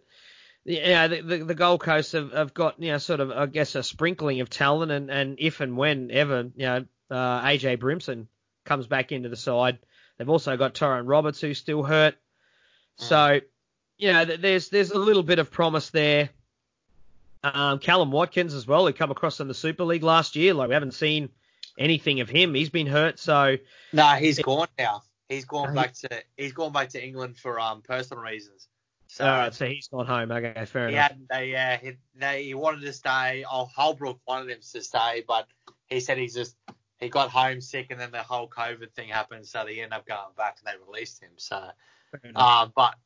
the Gold Coast have got sort of, I guess, a sprinkling of talent, and if and when ever AJ Brimson comes back into the side, they've also got Tyrone Roberts, who's still hurt. So, there's a little bit of promise there. Callum Watkins as well, who come across in the Super League last year. Like, we haven't seen anything of him. He's been hurt, so. No, he's gone now. He's gone back to England for personal reasons. So, all right, so he's gone home. Okay, fair enough. He wanted to stay. Holbrook wanted him to stay, but he said he got homesick, and then the whole COVID thing happened, so they ended up going back and they released him. So. But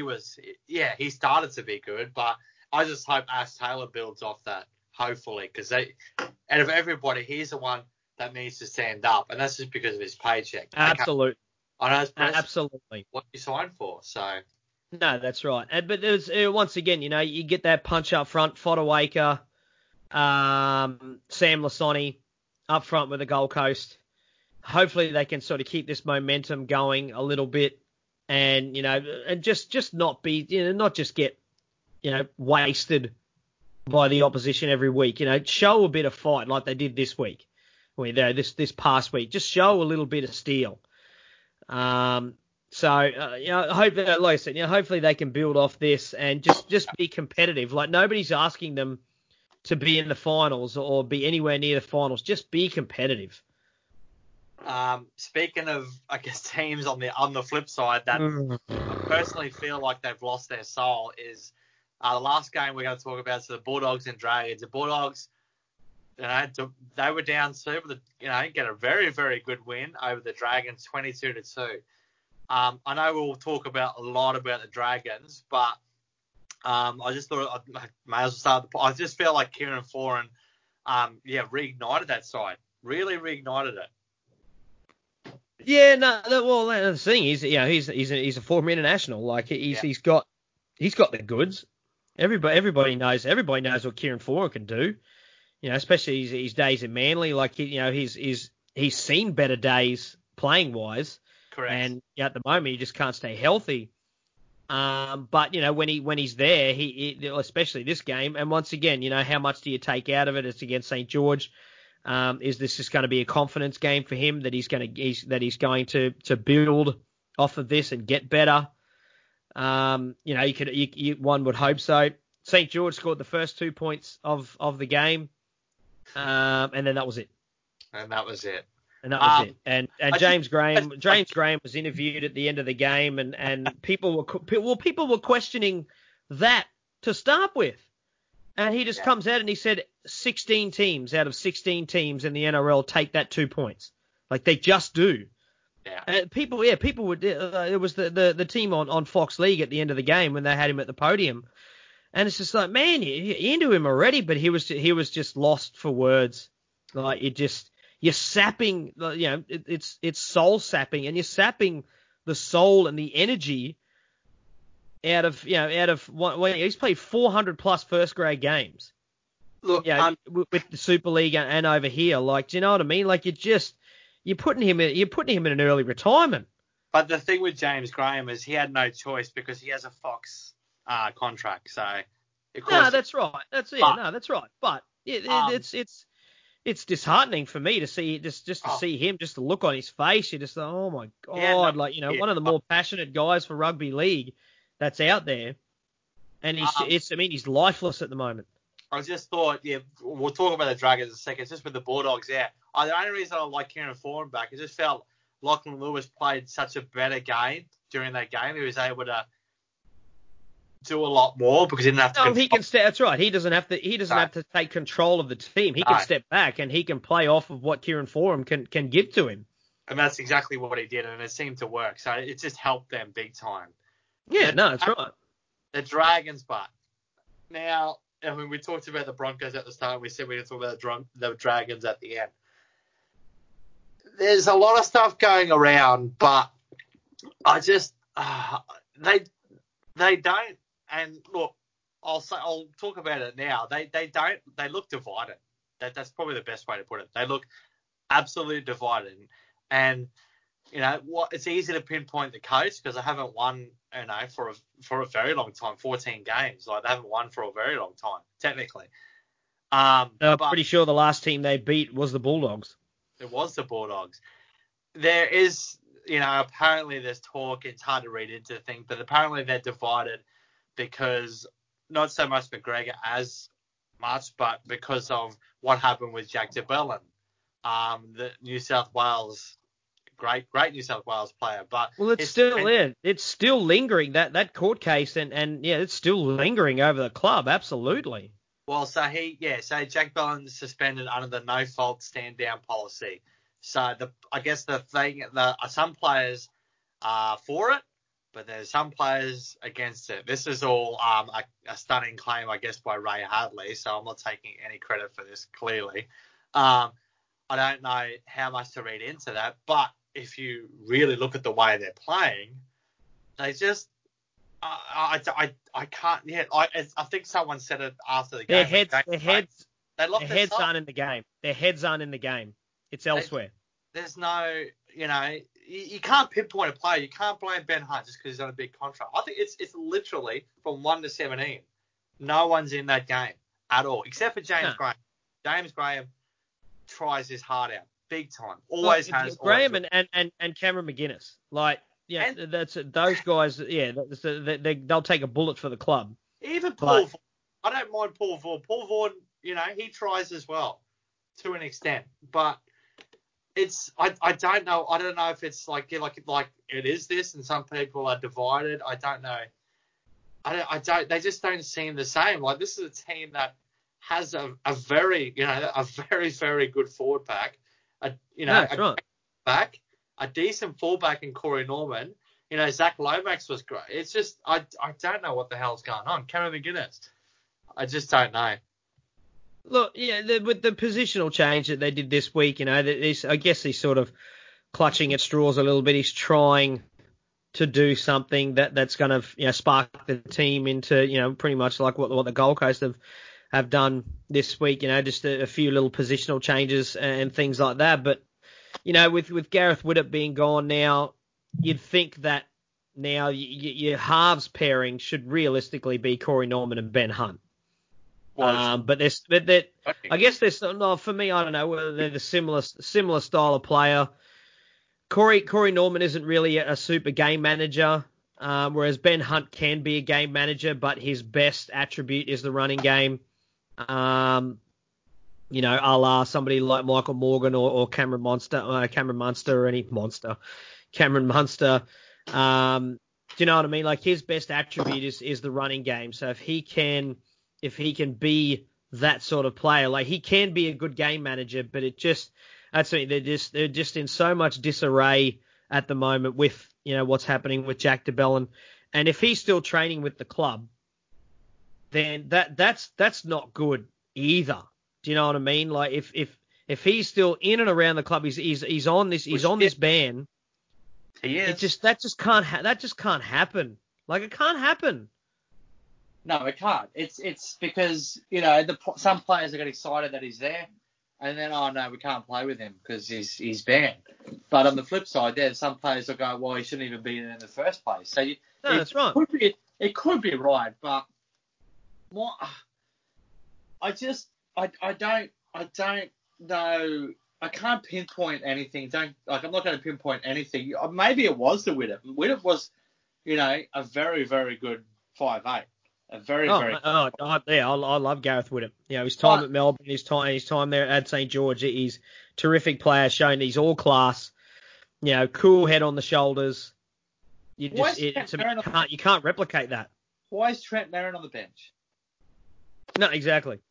he started to be good, but I just hope Ash Taylor builds off that, hopefully, because out of everybody, he's the one that needs to stand up, and that's just because of his paycheck. Absolutely. Absolutely. What you signed for, so. No, that's right. But there's once again, you get that punch up front, Fodawaker, Sam Lasoni up front with the Gold Coast. Hopefully they can sort of keep this momentum going a little bit. And, and just not be, not just get, wasted by the opposition every week. Show a bit of fight like they did this week, this past week. Just show a little bit of steel. I hope that, like I said, hopefully they can build off this and just be competitive. Like, nobody's asking them to be in the finals or be anywhere near the finals. Just be competitive. Speaking of, I guess, teams on the flip side that I personally feel like they've lost their soul is The last game we're going to talk about is the Bulldogs and Dragons. The Bulldogs, they were down 2, but get a very, very good win over the Dragons, 22-2. I know we'll talk a lot about the Dragons, but I just thought I may as well start. I just felt like Kieran Foran, reignited that side. Really reignited it. Yeah, no. Well, the thing is, he's a former international. Like he's got the goods. Everybody knows what Kieran Foran can do. Especially his days in Manly. Like he's seen better days playing wise. Correct. And at the moment he just can't stay healthy. But when he's there, he especially this game, and once again, how much do you take out of it? It's against St. George. Is this just going to be a confidence game for him that he's going to build off of this and get better? One would hope so. St. George scored the first 2 points of the game, and then that was it. And that was it. And James Graham was interviewed at the end of the game, and people were questioning that to start with. And he just comes out and he said 16 teams out of 16 teams in the NRL take that 2 points. Like they just do. Yeah. And people would. It was the team on Fox League at the end of the game when they had him at the podium, and it's just like, man, you're into him already, but he was just lost for words. Like you're sapping, it's soul sapping, and you're sapping the soul and the energy out of he's played 400 plus first grade games. Look, with the Super League and over here, like, do you know what I mean? Like you're putting him in an early retirement. But the thing with James Graham is he had no choice because he has a Fox contract. So no, that's right. That's it. No, that's right. But it's disheartening for me to see to see him, just the look on his face. You're just like, oh my god, one of the more passionate guys for rugby league that's out there, and he's lifeless at the moment. I just thought, we'll talk about the Dragons in a second. It's just with the Bulldogs, the only reason I like Kieran Foran back, I just felt Lachlan Lewis played such a better game during that game. He was able to do a lot more because he didn't have to. No, he can step. That's right. He doesn't have to take control of the team. He can step back and he can play off of what Kieran Foran can give to him. And that's exactly what he did, and it seemed to work. So it just helped them big time. Yeah, that's right. The Dragons, but now, I mean, we talked about the Broncos at the start. We said we were going to talk about the Dragons at the end. There's a lot of stuff going around, but I just they don't. And look, I'll talk about it now. They don't. They look divided. That's probably the best way to put it. They look absolutely divided. And it's easy to pinpoint the coach because they haven't won, for a very long time, 14 games. Like they haven't won for a very long time, technically. I'm pretty sure the last team they beat was the Bulldogs. It was the Bulldogs. There is, apparently there's talk. It's hard to read into things, but apparently they're divided because not so much McGregor as much, but because of what happened with Jack de Belin, the New South Wales. Great New South Wales player, but it's still lingering, that court case, and it's still lingering over the club, absolutely. Well, so Jack Belin suspended under the no fault stand down policy. So I guess some players are for it, but there's some players against it. This is all a stunning claim, I guess, by Ray Hadley. So I'm not taking any credit for this. Clearly, I don't know how much to read into that, but if you really look at the way they're playing, they just I can't. Yeah, I think someone said it after the game. Their heads aren't in the game. Their heads aren't in the game. It's elsewhere. There's no, you can't pinpoint a player. You can't blame Ben Hunt just because he's on a big contract. I think it's literally from 1 to 17. No one's in that game at all except for James Graham. James Graham tries his heart out. Big time. Always has. Graham and Cameron McGuinness. That's those guys. Yeah, they'll take a bullet for the club. Even Paul Vaughan. I don't mind Paul Vaughan. Paul Vaughan, he tries as well to an extent. But I don't know. I don't know if it's like it is this, and some people are divided. I don't know. They just don't seem the same. Like, this is a team that has a very very good forward pack, back, a decent fullback in Corey Norman. Zach Lomax was great. It's just I don't know what the hell's going on. Cameron McInnes, I just don't know. Look, with the positional change that they did this week, I guess he's sort of clutching at straws a little bit. He's trying to do something that's going to spark the team into pretty much like what the Gold Coast have done this week. Just a few little positional changes and things like that. But with Gareth Widdop being gone now, you'd think that now your halves pairing should realistically be Corey Norman and Ben Hunt. But I guess there's no, for me, I don't know whether they're the similar style of player. Corey Norman isn't really a super game manager, whereas Ben Hunt can be a game manager, but his best attribute is the running game. A la somebody like Michael Morgan or Cameron Munster. Cameron Munster. Do you know what I mean? Like, his best attribute is the running game. So if he can be that sort of player, like, he can be a good game manager, but they're just in so much disarray at the moment with what's happening with Jack DeBellin, and if he's still training with the club, then that's not good either. Do you know what I mean? Like, if he's still in and around the club, he's on this ban. He is. That just can't happen. Like, it can't happen. No, it can't. It's because some players are getting excited that he's there, and then we can't play with him because he's banned. But on the flip side, there's some players will go, well, he shouldn't even be in the first place. So that's right. It could be right, but more. I don't know. I can't pinpoint anything. I'm not going to pinpoint anything. Maybe it was the Widdop. Widdop was, a very, very good 5'8". I love Gareth Widdop. His time at Melbourne, his time there at St. George, he's a terrific player, showing he's all class. Cool head on the shoulders. You can't replicate that. Why is Trent Merrin on the bench? No, exactly.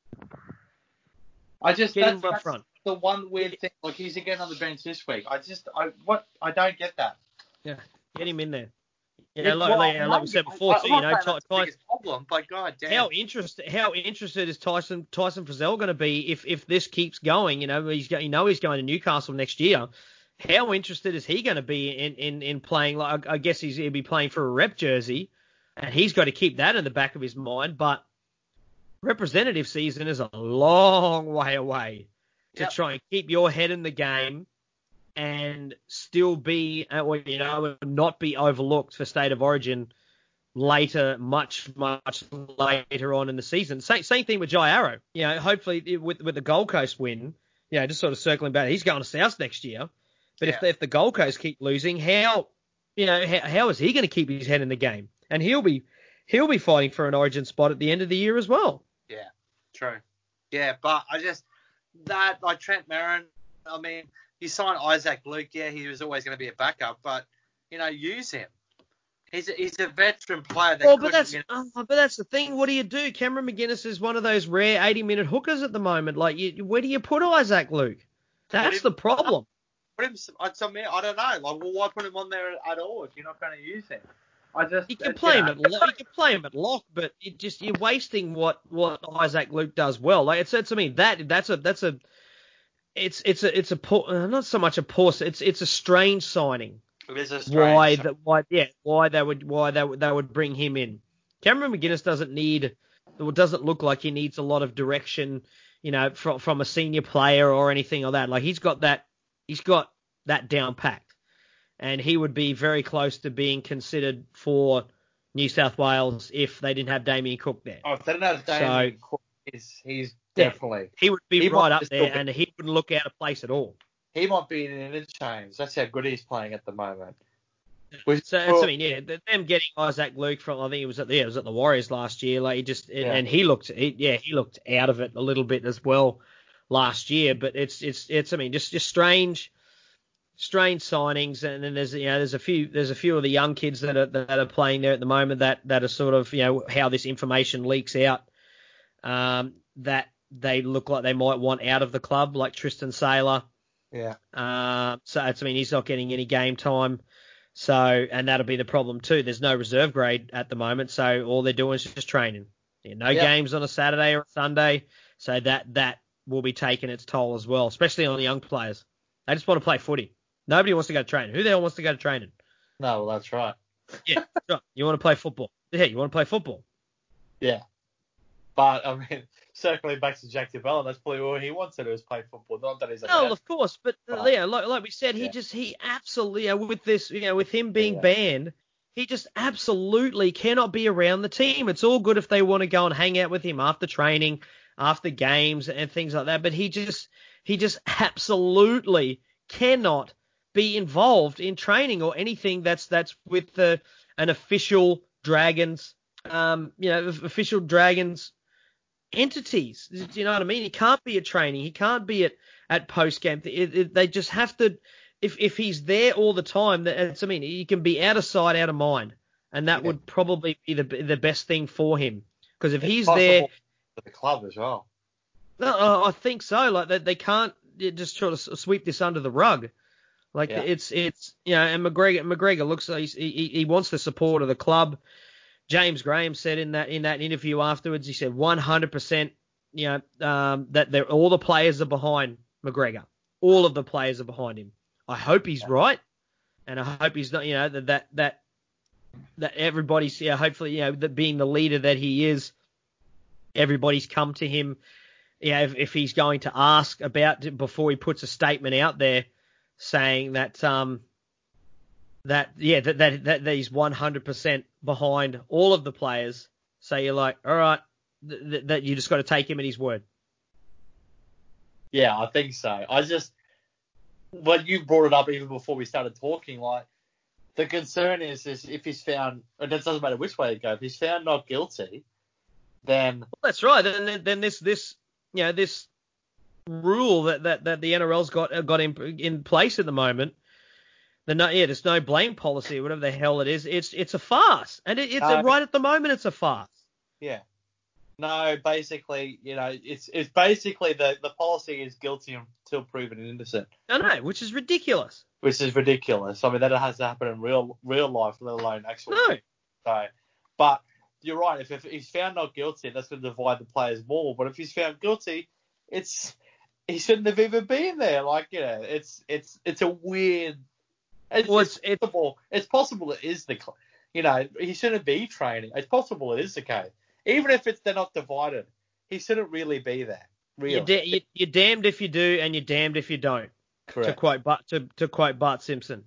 That's front. The one weird thing. Like, he's again on the bench this week. I don't get that. Yeah, get him in there. Like we said before, too. Problem, but God damn. How interested is Tyson Frizzell going to be if this keeps going? He's going to Newcastle next year. How interested is he going to be in playing? Like, I guess he'll be playing for a rep jersey, and he's got to keep that in the back of his mind. But representative season is a long way away to try and keep your head in the game and still be, not be overlooked for State of Origin later, much, much later on in the season. Same thing with Jai Arrow. Hopefully with the Gold Coast win, just sort of circling back, he's going to South next year. But if the Gold Coast keep losing, how is he going to keep his head in the game? And he'll be fighting for an Origin spot at the end of the year as well. Yeah, true. Yeah, but like Trent Merrin, I mean, you signed Isaac Luke. Yeah, he was always going to be a backup, but use him. He's a veteran player. But that's the thing. What do you do? Cameron McInnes is one of those rare 80-minute hookers at the moment. Like, where do you put Isaac Luke? That's the problem. I don't know. Like, well, why put him on there at all if you're not going to use him? You can play him at lock, but you're wasting what Isaac Luke does well. Like, it's not so much a poor. It's a strange signing. It is a strange. Why they would bring him in. Cameron McInnes doesn't look like he needs a lot of direction, from a senior player or anything like that. Like, he's got that down packed. And he would be very close to being considered for New South Wales if they didn't have Damien Cook there. Oh, if they didn't have Damien Cook, he's definitely... He would be right up there, and he wouldn't look out of place at all. He might be in an interchange. That's how good he's playing at the moment. Them getting Isaac Luke from, I think it was at the Warriors last year. Like, and he looked out of it a little bit as well last year. But it's just strange. strange signings, and then there's a few of the young kids that are playing there at the moment that are sort of how this information leaks out, that they look like they might want out of the club, like Tristan Saylor. Yeah. He's not getting any game time. So, and that'll be the problem too. There's no reserve grade at the moment, so all they're doing is just training. Games on a Saturday or a Sunday, so that will be taking its toll as well, especially on the young players. They just want to play footy. Nobody wants to go to training. Who the hell wants to go to training? No, well, that's right. Yeah, right. You want to play football. Yeah, you want to play football. Yeah. But, I mean, circling back to Jack DeBella, that's probably all he wants to do is play football. Not that he's of course. But like we said, he absolutely, with him being banned, he just absolutely cannot be around the team. It's all good if they want to go and hang out with him after training, after games and things like that. But he just absolutely cannot be involved in training or anything that's with an official Dragons, official Dragons entities. Do you know what I mean? He can't be at training. He can't be at post game. They just have to. If he's there all the time, he can be out of sight, out of mind, and that would probably be the best thing for him. Because if he's there, for the club as well. No, I think so. Like they can't just try to sweep this under the rug. Like it's and McGregor looks like he wants the support of the club. James Graham said in that interview afterwards, he said 100%, that all the players are behind McGregor. All of the players are behind him. I hope he's right, and I hope he's not, that everybody's, hopefully, that being the leader that he is, everybody's come to him, if he's going to ask about it before he puts a statement out there saying that that he's 100% behind all of the players. So you're like, all right, that you just got to take him at his word. Yeah, I think so. But you brought it up even before we started talking, like, the concern is if he's found, and it doesn't matter which way you go, if he's found not guilty, then... Well, that's right. Then this rule that the NRL's got in place at the moment, there's no blame policy, whatever the hell it is. It's a farce, and right at the moment it's a farce. Yeah. No, basically, it's basically the policy is guilty until proven innocent. I know, which is ridiculous. I mean, that has to happen in real life, let alone actually. No. So, but you're right. If he's found not guilty, that's going to divide the players more. But if he's found guilty, he shouldn't have even been there. Like, it's a weird. It's possible it is he shouldn't be training. It's possible it is the case. Even if they're not divided, he shouldn't really be there. Really. You're damned if you do, and you're damned if you don't. Correct. To quote Bart Simpson.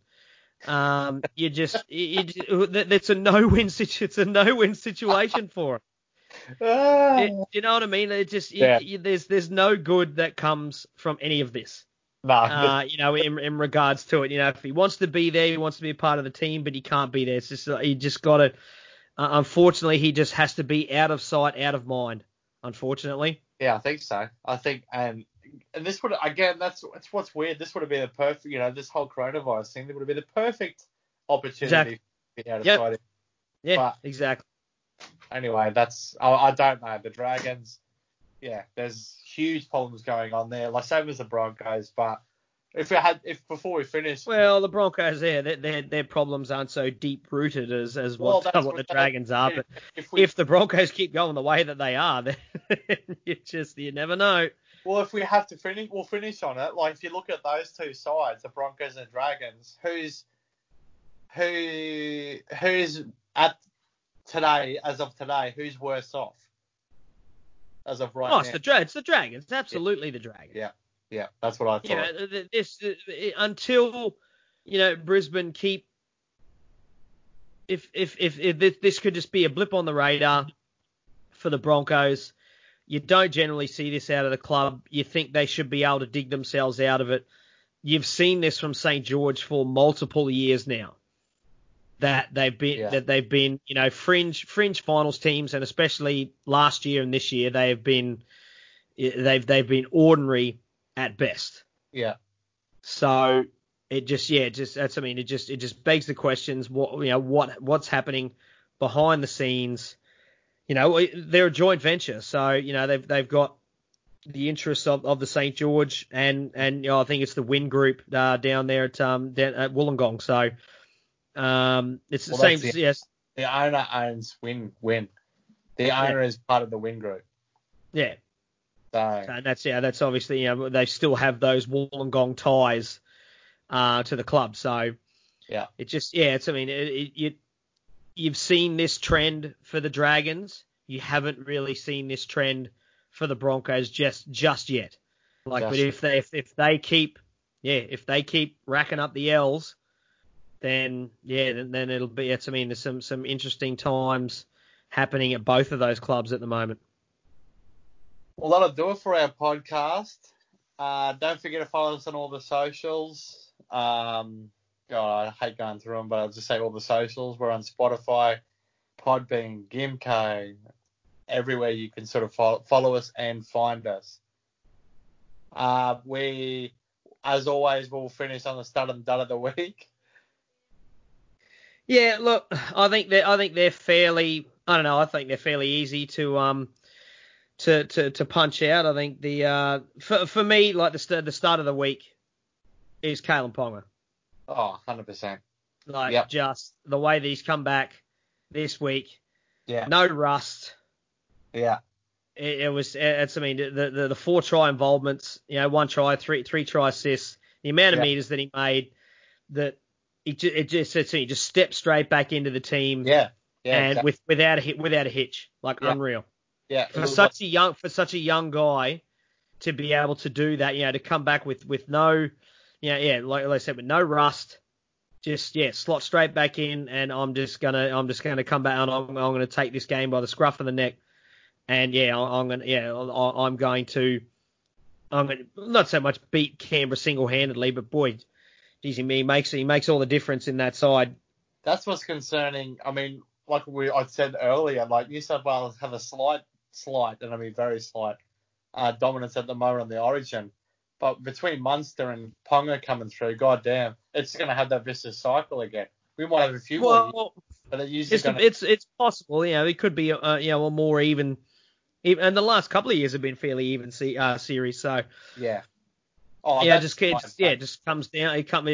It's a no-win situation for him. You know what I mean? There's no good that comes from any of this. No. In regards to it, if he wants to be there, he wants to be a part of the team, but he can't be there. It's just he just got to. Unfortunately, he just has to be out of sight, out of mind. Unfortunately. Yeah, I think so. I think, and this would, again, that's what's weird. This would have been a perfect, this whole coronavirus thing, that would have been a perfect opportunity to be out of sight. Yeah, but, exactly. Anyway, I don't know. The Dragons, there's huge problems going on there. Like same as the Broncos, but before we finish, well, the Broncos their problems aren't so deep rooted as what the Dragons are. But if the Broncos keep going the way that they are, then you never know. Well, if we have to finish, we'll finish on it. Like if you look at those two sides, the Broncos and the Dragons, who's at today, as of today, who's worse off? As of right now. It's the Dragons. It's absolutely the Dragons. Yeah, that's what I thought. Until Brisbane keep. If this could just be a blip on the radar for the Broncos, you don't generally see this out of the club. You think they should be able to dig themselves out of it. You've seen this from St. George for multiple years now. That they've been fringe finals teams, and especially last year and this year they've been ordinary at best. Yeah. So it just begs the questions. What's happening behind the scenes? They're a joint venture, so they've got the interests of the St. George and I think it's the Wynn Group down there at Wollongong. So it's the same. Yes, the owner owns Wynn. The owner is part of the Wynn Group. Yeah. So and that's obviously they still have those Wollongong ties to the club. So yeah, you've seen this trend for the Dragons. You haven't really seen this trend for the Broncos just yet. But if they keep racking up the L's, then it'll be. There's some interesting times happening at both of those clubs at the moment. Well, that'll do it for our podcast. Don't forget to follow us on all the socials. God, I hate going through them, but I'll just say all the socials. We're on Spotify, Podbean, Gimco, everywhere you can sort of follow us and find us. We, as always, will finish on the stud and dud of the week. Yeah, look, I think they're fairly. I don't know. I think they're fairly easy to punch out. I think for me, like the start of the week is Kalen Ponga. Oh, 100%. Just the way that he's come back this week. Yeah. No rust. Yeah. The 4 try involvements, 1 try, three try assists, the amount of meters that he made, that he just stepped straight back into the team. Yeah. Yeah. And exactly. without a hitch, unreal. Yeah. For such a young guy to be able to do that, to come back with no, like I said, with no rust, just slot straight back in, and I'm just gonna come back and I'm gonna take this game by the scruff of the neck, and I'm going to not so much beat Canberra single-handedly, but boy, geez, he makes all the difference in that side. That's what's concerning. I mean, like I said earlier, like New South Wales have a slight, and I mean very slight, dominance at the moment on the Origin. But between Munster and Ponga coming through, goddamn, it's going to have that vicious cycle again. We might have a few more years, but it's possible. It could be a more even, and the last couple of years have been fairly even series. So yeah. It just comes down.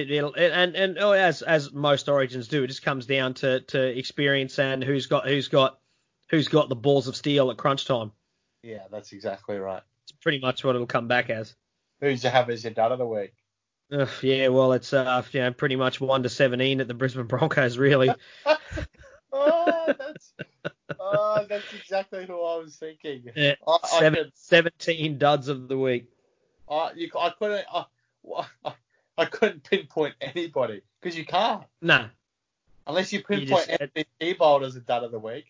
As most Origins do, it just comes down to experience and who's got the balls of steel at crunch time. Yeah, that's exactly right. It's pretty much what it'll come back as. Who's you have as your dud of the week? It's pretty much 1-17 at the Brisbane Broncos, really. That's exactly who I was thinking. Yeah, 17 duds of the week. I couldn't pinpoint anybody because you can't. No. Unless you pinpoint Anthony Seibold as a dud of the week.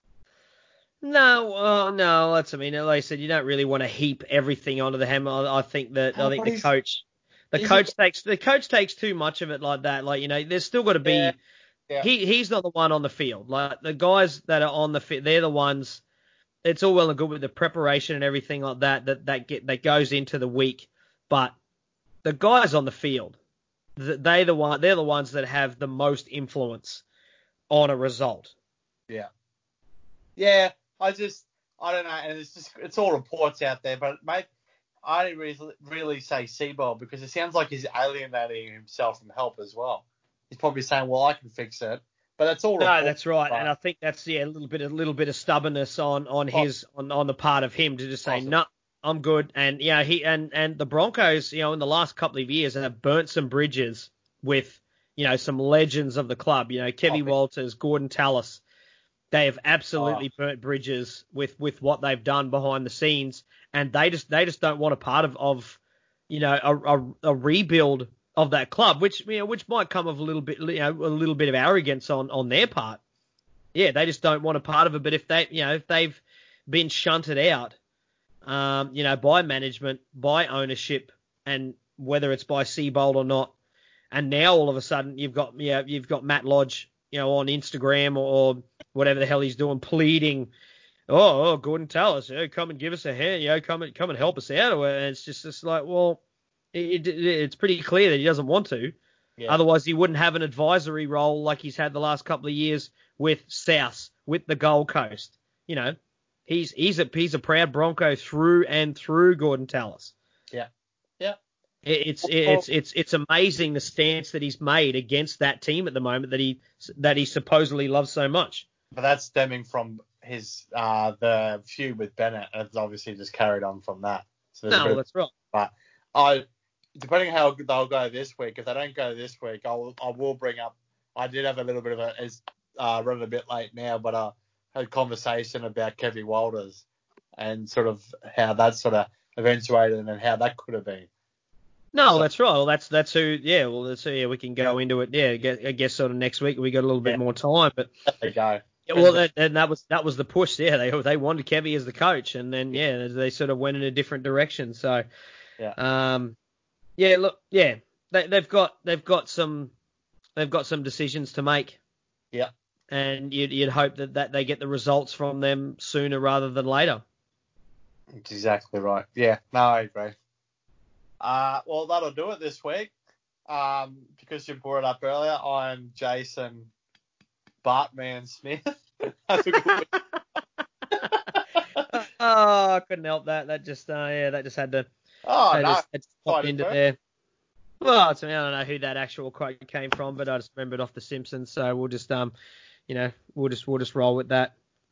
No. Like I said, you don't really want to heap everything onto the hammer. I think the coach takes too much of it like that. There's still got to be. Yeah. He's not the one on the field. Like the guys that are on the field, they're the ones. It's all well and good with the preparation and everything like that goes into the week, but the guys on the field, they're the ones that have the most influence on a result. Yeah. Yeah. I don't know, and it's all reports out there, but mate, I didn't really say Seibold because it sounds like he's alienating himself from help as well. He's probably saying, well, I can fix it. But that's all. No, that's right, and I think that's a little bit of stubbornness on the part of him to just say no, I'm good. And he and the Broncos, in the last couple of years have burnt some bridges with some legends of the club. Kevin Walters, Gordon Tallis, they have absolutely burnt bridges with what they've done behind the scenes, and they just don't want a part of a rebuild of that club, which might come of a little bit of arrogance on their part. Yeah, they just don't want a part of it. But if they've been shunted out, by management, by ownership, and whether it's by Seibold or not, and now all of a sudden you've got Matt Lodge, on Instagram or whatever the hell he's doing, pleading, Gordon Tallis, come and give us a hand, come and help us out. And it's just like, well. It's pretty clear that he doesn't want to. Yeah. Otherwise, he wouldn't have an advisory role like he's had the last couple of years with South, with the Gold Coast. You know, he's a proud Bronco through and through, Gordon Tallis. Yeah. Yeah. It's amazing the stance that he's made against that team at the moment that he supposedly loves so much. But that's stemming from his the feud with Bennett, and it's obviously just carried on from that. So That's right. But depending how they'll go this week, if they don't go this week, I will bring up. I did have a little bit of it's running a bit late now, but I had a conversation about Kevin Walters and sort of how that sort of eventuated and how that could have been. No, so, that's right. Well, that's who. Yeah, well, that's who. Yeah, we can go into it. Yeah, I guess sort of next week we got a little bit more time, but there you go. Yeah, well, that was the push. Yeah, they wanted Kevy as the coach, and then they sort of went in a different direction. So, they've got some decisions to make. Yeah, and you'd hope that they get the results from them sooner rather than later. That's exactly right. Yeah, no, I agree. Well, that'll do it this week. Because you brought it up earlier, I'm Jason Bartman Smith. Have a good week. I couldn't help that. That just had to. Just pop into there. Well, I don't know who that actual quote came from, but I just remembered off The Simpsons, so we'll just we'll just roll with that.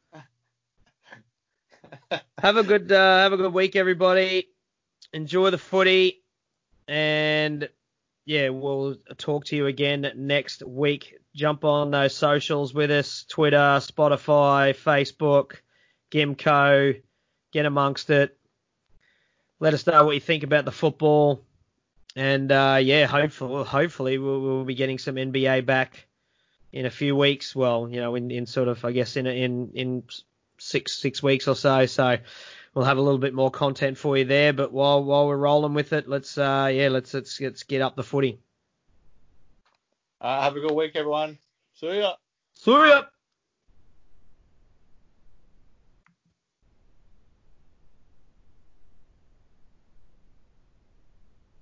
Have a good week, everybody. Enjoy the footy, and we'll talk to you again next week. Jump on those socials with us: Twitter, Spotify, Facebook, Gimco. Get amongst it. Let us know what you think about the football, and hopefully we'll be getting some NBA back in a few weeks. Well, in sort of, I guess, in 6 weeks or so. So we'll have a little bit more content for you there. But while we're rolling with it, let's get up the footy. Have a good week, everyone. See ya. See ya.